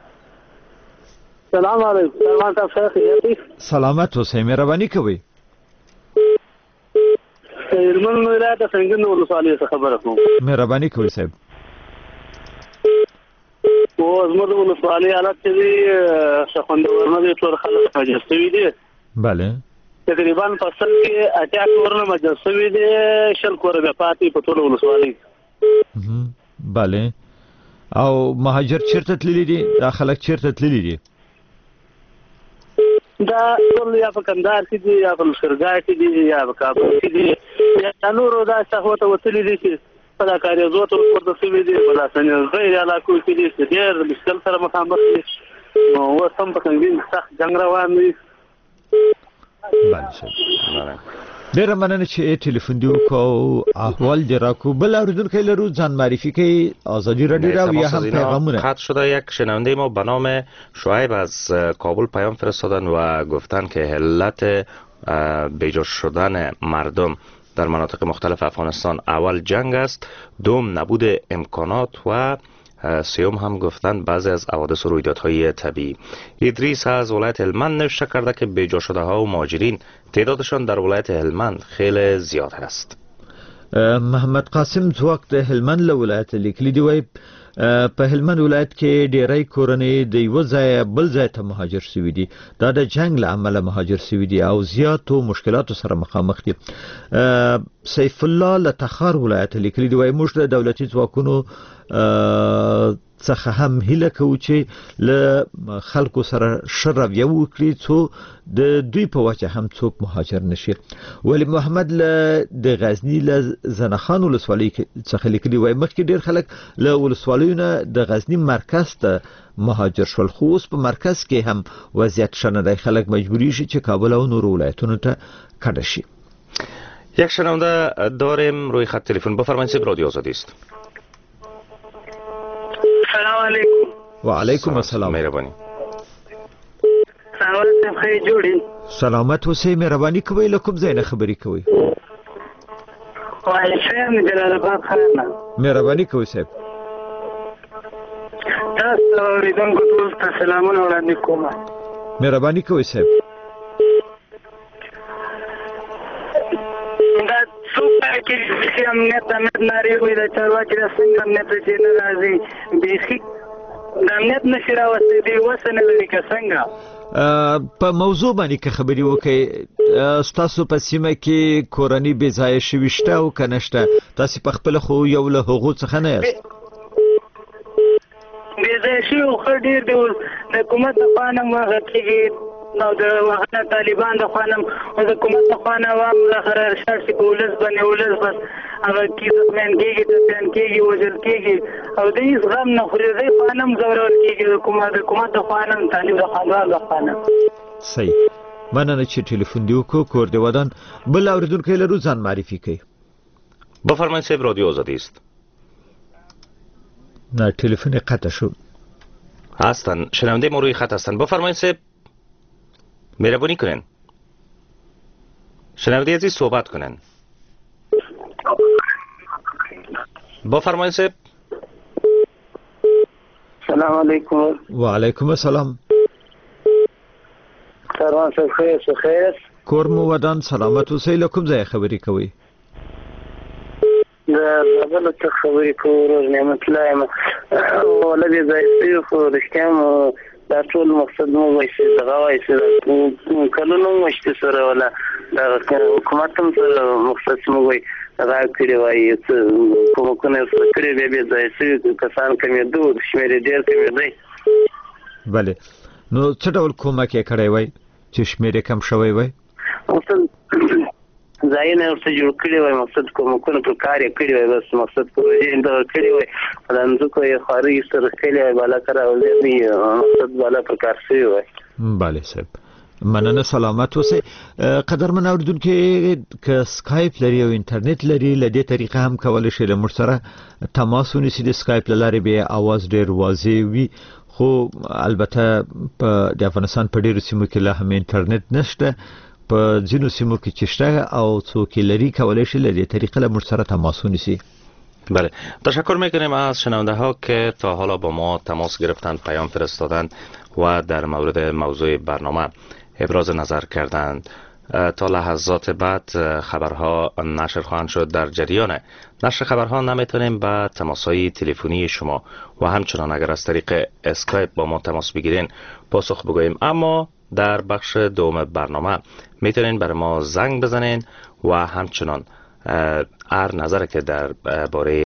سلام علیکم. سلامت افشار سلامت اوسئ، مهرباني کوئ. هلمند ولایت د سنګین ولسوالۍ څخه خبره کوم. مهرباني کوئ صاحب. او زموږ د ولسوالۍ حالت چې دی خوندور نه دی، ټول خلک مجلس شوي دي. بله تقریبا په سل کې اتیا کورونه مجلس شوي دي، شل کوره بیا پاتې په ټوله ولسوالۍ. بله او مهاجر چیرته تللی دي؟ دا خلک چیرته تللی دي؟ دا ټول یا په کندهار کې دي یا په لښکرګاه کې دي یا په کابل کې دي یا نورو دا څخه ته وتلي دي چې په دا کاریزو ته ورته شوي دي، په داسې غیر علاقو کې دي چې ډېر مشکل سره مخامخ دي. نو اوس هم په سنګین سخت جنګ روان دی. بله صاحب، ډېره مننه چې تلیفون دې وکړو او احوال دې راکړو. بل اورېدونکی لرو، ځان معرفی کوي. آزادی رادیو را و یا هم پیغامونه. خط شده یک شنونده ما به نام شعیب از کابل پیام فرستادن و گفتن که علت بیجا شدن مردم در مناطق مختلف افغانستان اول جنگ است، دوم نبود امکانات و سیوم هم گفتن بعضی از حوادث و رویدادهای طبیعی. ادریس از ولایت هلمند نوشته کرده که بیجا شده ها و مهاجرین تعدادشان در ولایت هلمند خیلی زیاد است. محمد قاسم زواک د هلمند له ولایت لیکلی دی، وایي په هلمند ولایت کې ډیری کورنۍ د یو ځای بل ځای ته مهاجر شوي دي. دا د جنگ له امله مهاجر شوي دي او زیاتو مشکلاتو سره مخامخ دي. سیف الله له تخار ولایت لیکلی دی، وایي موږ د دولتي ځواکونو څخه هم هیله کوو چې له خلکو سره ښه رویه وکړي څو د دوی په وجه هم څوک مهاجر نشي. ولی محمد له د غزني له زنخان ولسوالۍ څخه لیکلي، وایي مخکې ډېر خلک له ولسوالیو نه د غزني مرکز ته مهاجر شول، خو اوس په مرکز کې هم وضعیت ښه نه دی. خلک مجبوریږي چې کابل او نورو ولایتونو ته کډه شي. یک شنونده داریم روی خط تلفن. بفرمایید صاحب، رادیو آزادی است. سلام علیکم. و علیکم السلام. مهربانی. سلامت خیر جوړی. سلامت اوسئ، مهرباني کوئ. له کوم ځای نه خبرې کوئ؟ وایي شیم جلال آباد خانه. مهرباني کوئ صاحب. تاسو اوریدونکو ټول ته سلامونه وړاندې کوم. مهرباني کوئ صاحب. دا څوک چې امنیت امنیت نارې وي د چارواکي د څنګه امنیت چې نه راځي بیخي د امنیت نشي راوستي دی اوس نه لري که څنګه. په موضوع باندې که خبرې وکړئ، ستاسو په سیمه کې کورنۍ بې ځایه شوي شته او که نه شته؟ تاسې په خپله خو یو له هغو څخه نه یاست. بې ځایه شوي خو ډېر دي. د حکومت لخوا نه هغه کېږي او د هغه طالبان د خوا نه او د حکومت د خوا نه عوام بالاخره ارشاد شي په ولس باندې ولس بس هغه کیسمین کېږي ټپیان کېږي وژل کېږي او د هېڅ غم نه خوري. د خوا نه هم ځورول کېږي د حکومت د خوا نه هم طالب د خاندان د خوا نه. صحیح، مننه چې ټلیفون دې وکړو. کور دې ودان. بل اورېدونکی لرو، ځان معرفي کوي. بفرمایید صاحب، رادیو آزادی است. نه تلفن قطع شد. هستن شنونده ما روی خط هستن. بفرمایید صاحب، مهربانی کنن. شنونده عزیز صحبت کنن. بفرمایید صاحب. سلام علیکم. و علیکم السلام. سلام خیر خیر. کور مو ودان، سلامت اوسئ. له کوم ځای خبرې کوئ؟ د زابل څخه خبرې کوم. روز نعمت الله یم. ولې ځای سوي خو رښتیا مو دا ټول مقصد مو وایي چې دغه وایي چې کلونو مو شته سره ولا د حکومت هم سره مقصد مو وایي راکړي وای کومکونه سره کړی به به ځای کسان کمیدو شمیر ډیر کمیدای. بله نو څه ډول کومک یې کړی وای چې شمیر کم شوی وای؟ مقصد ځای نه ورته جوړ کړی وای، مقصد کومکونه پر کار یې کړی وای، بس مقصد پروژې انده کړی وای د انځکو یې خاري سره کړی وای بالا کراولې مقصد بالا پر کار شوی وای. بله صاحب مننه سلامت اوسئ. قدرمن اوریدونکو که سکایپ لري او انټرنیټ لري له دې طریقه هم کولی شئ له موږ سره تماس ونیسئ. د سکایپ له لارې به اواز ډېر واضح وي، خو البته په د افغانستان په ډېرو سیمو کې لا هم انټرنیټ نشته، په ځینو سیمو کې چې شته او څوک لري کولی شي له دې طریقه له موږ سره تماس ونیسئ. بله تشکر میکنیم از شنونده ها که تا حالا با ما تماس گرفتند، پیام فرستادند و در مورد موضوع برنامه ابراز نظر کردند. تا لحظات بعد خبرها نشر خواهند شد. در جریان نشر خبرها نمیتونیم به تماسهای تلفنی شما و همچنان اگر از طریق اسکایپ با ما تماس بگیرین پاسخ بگوییم، اما در بخش دوم برنامه میتونین برای ما زنگ بزنین و همچنان هر نظر که در باره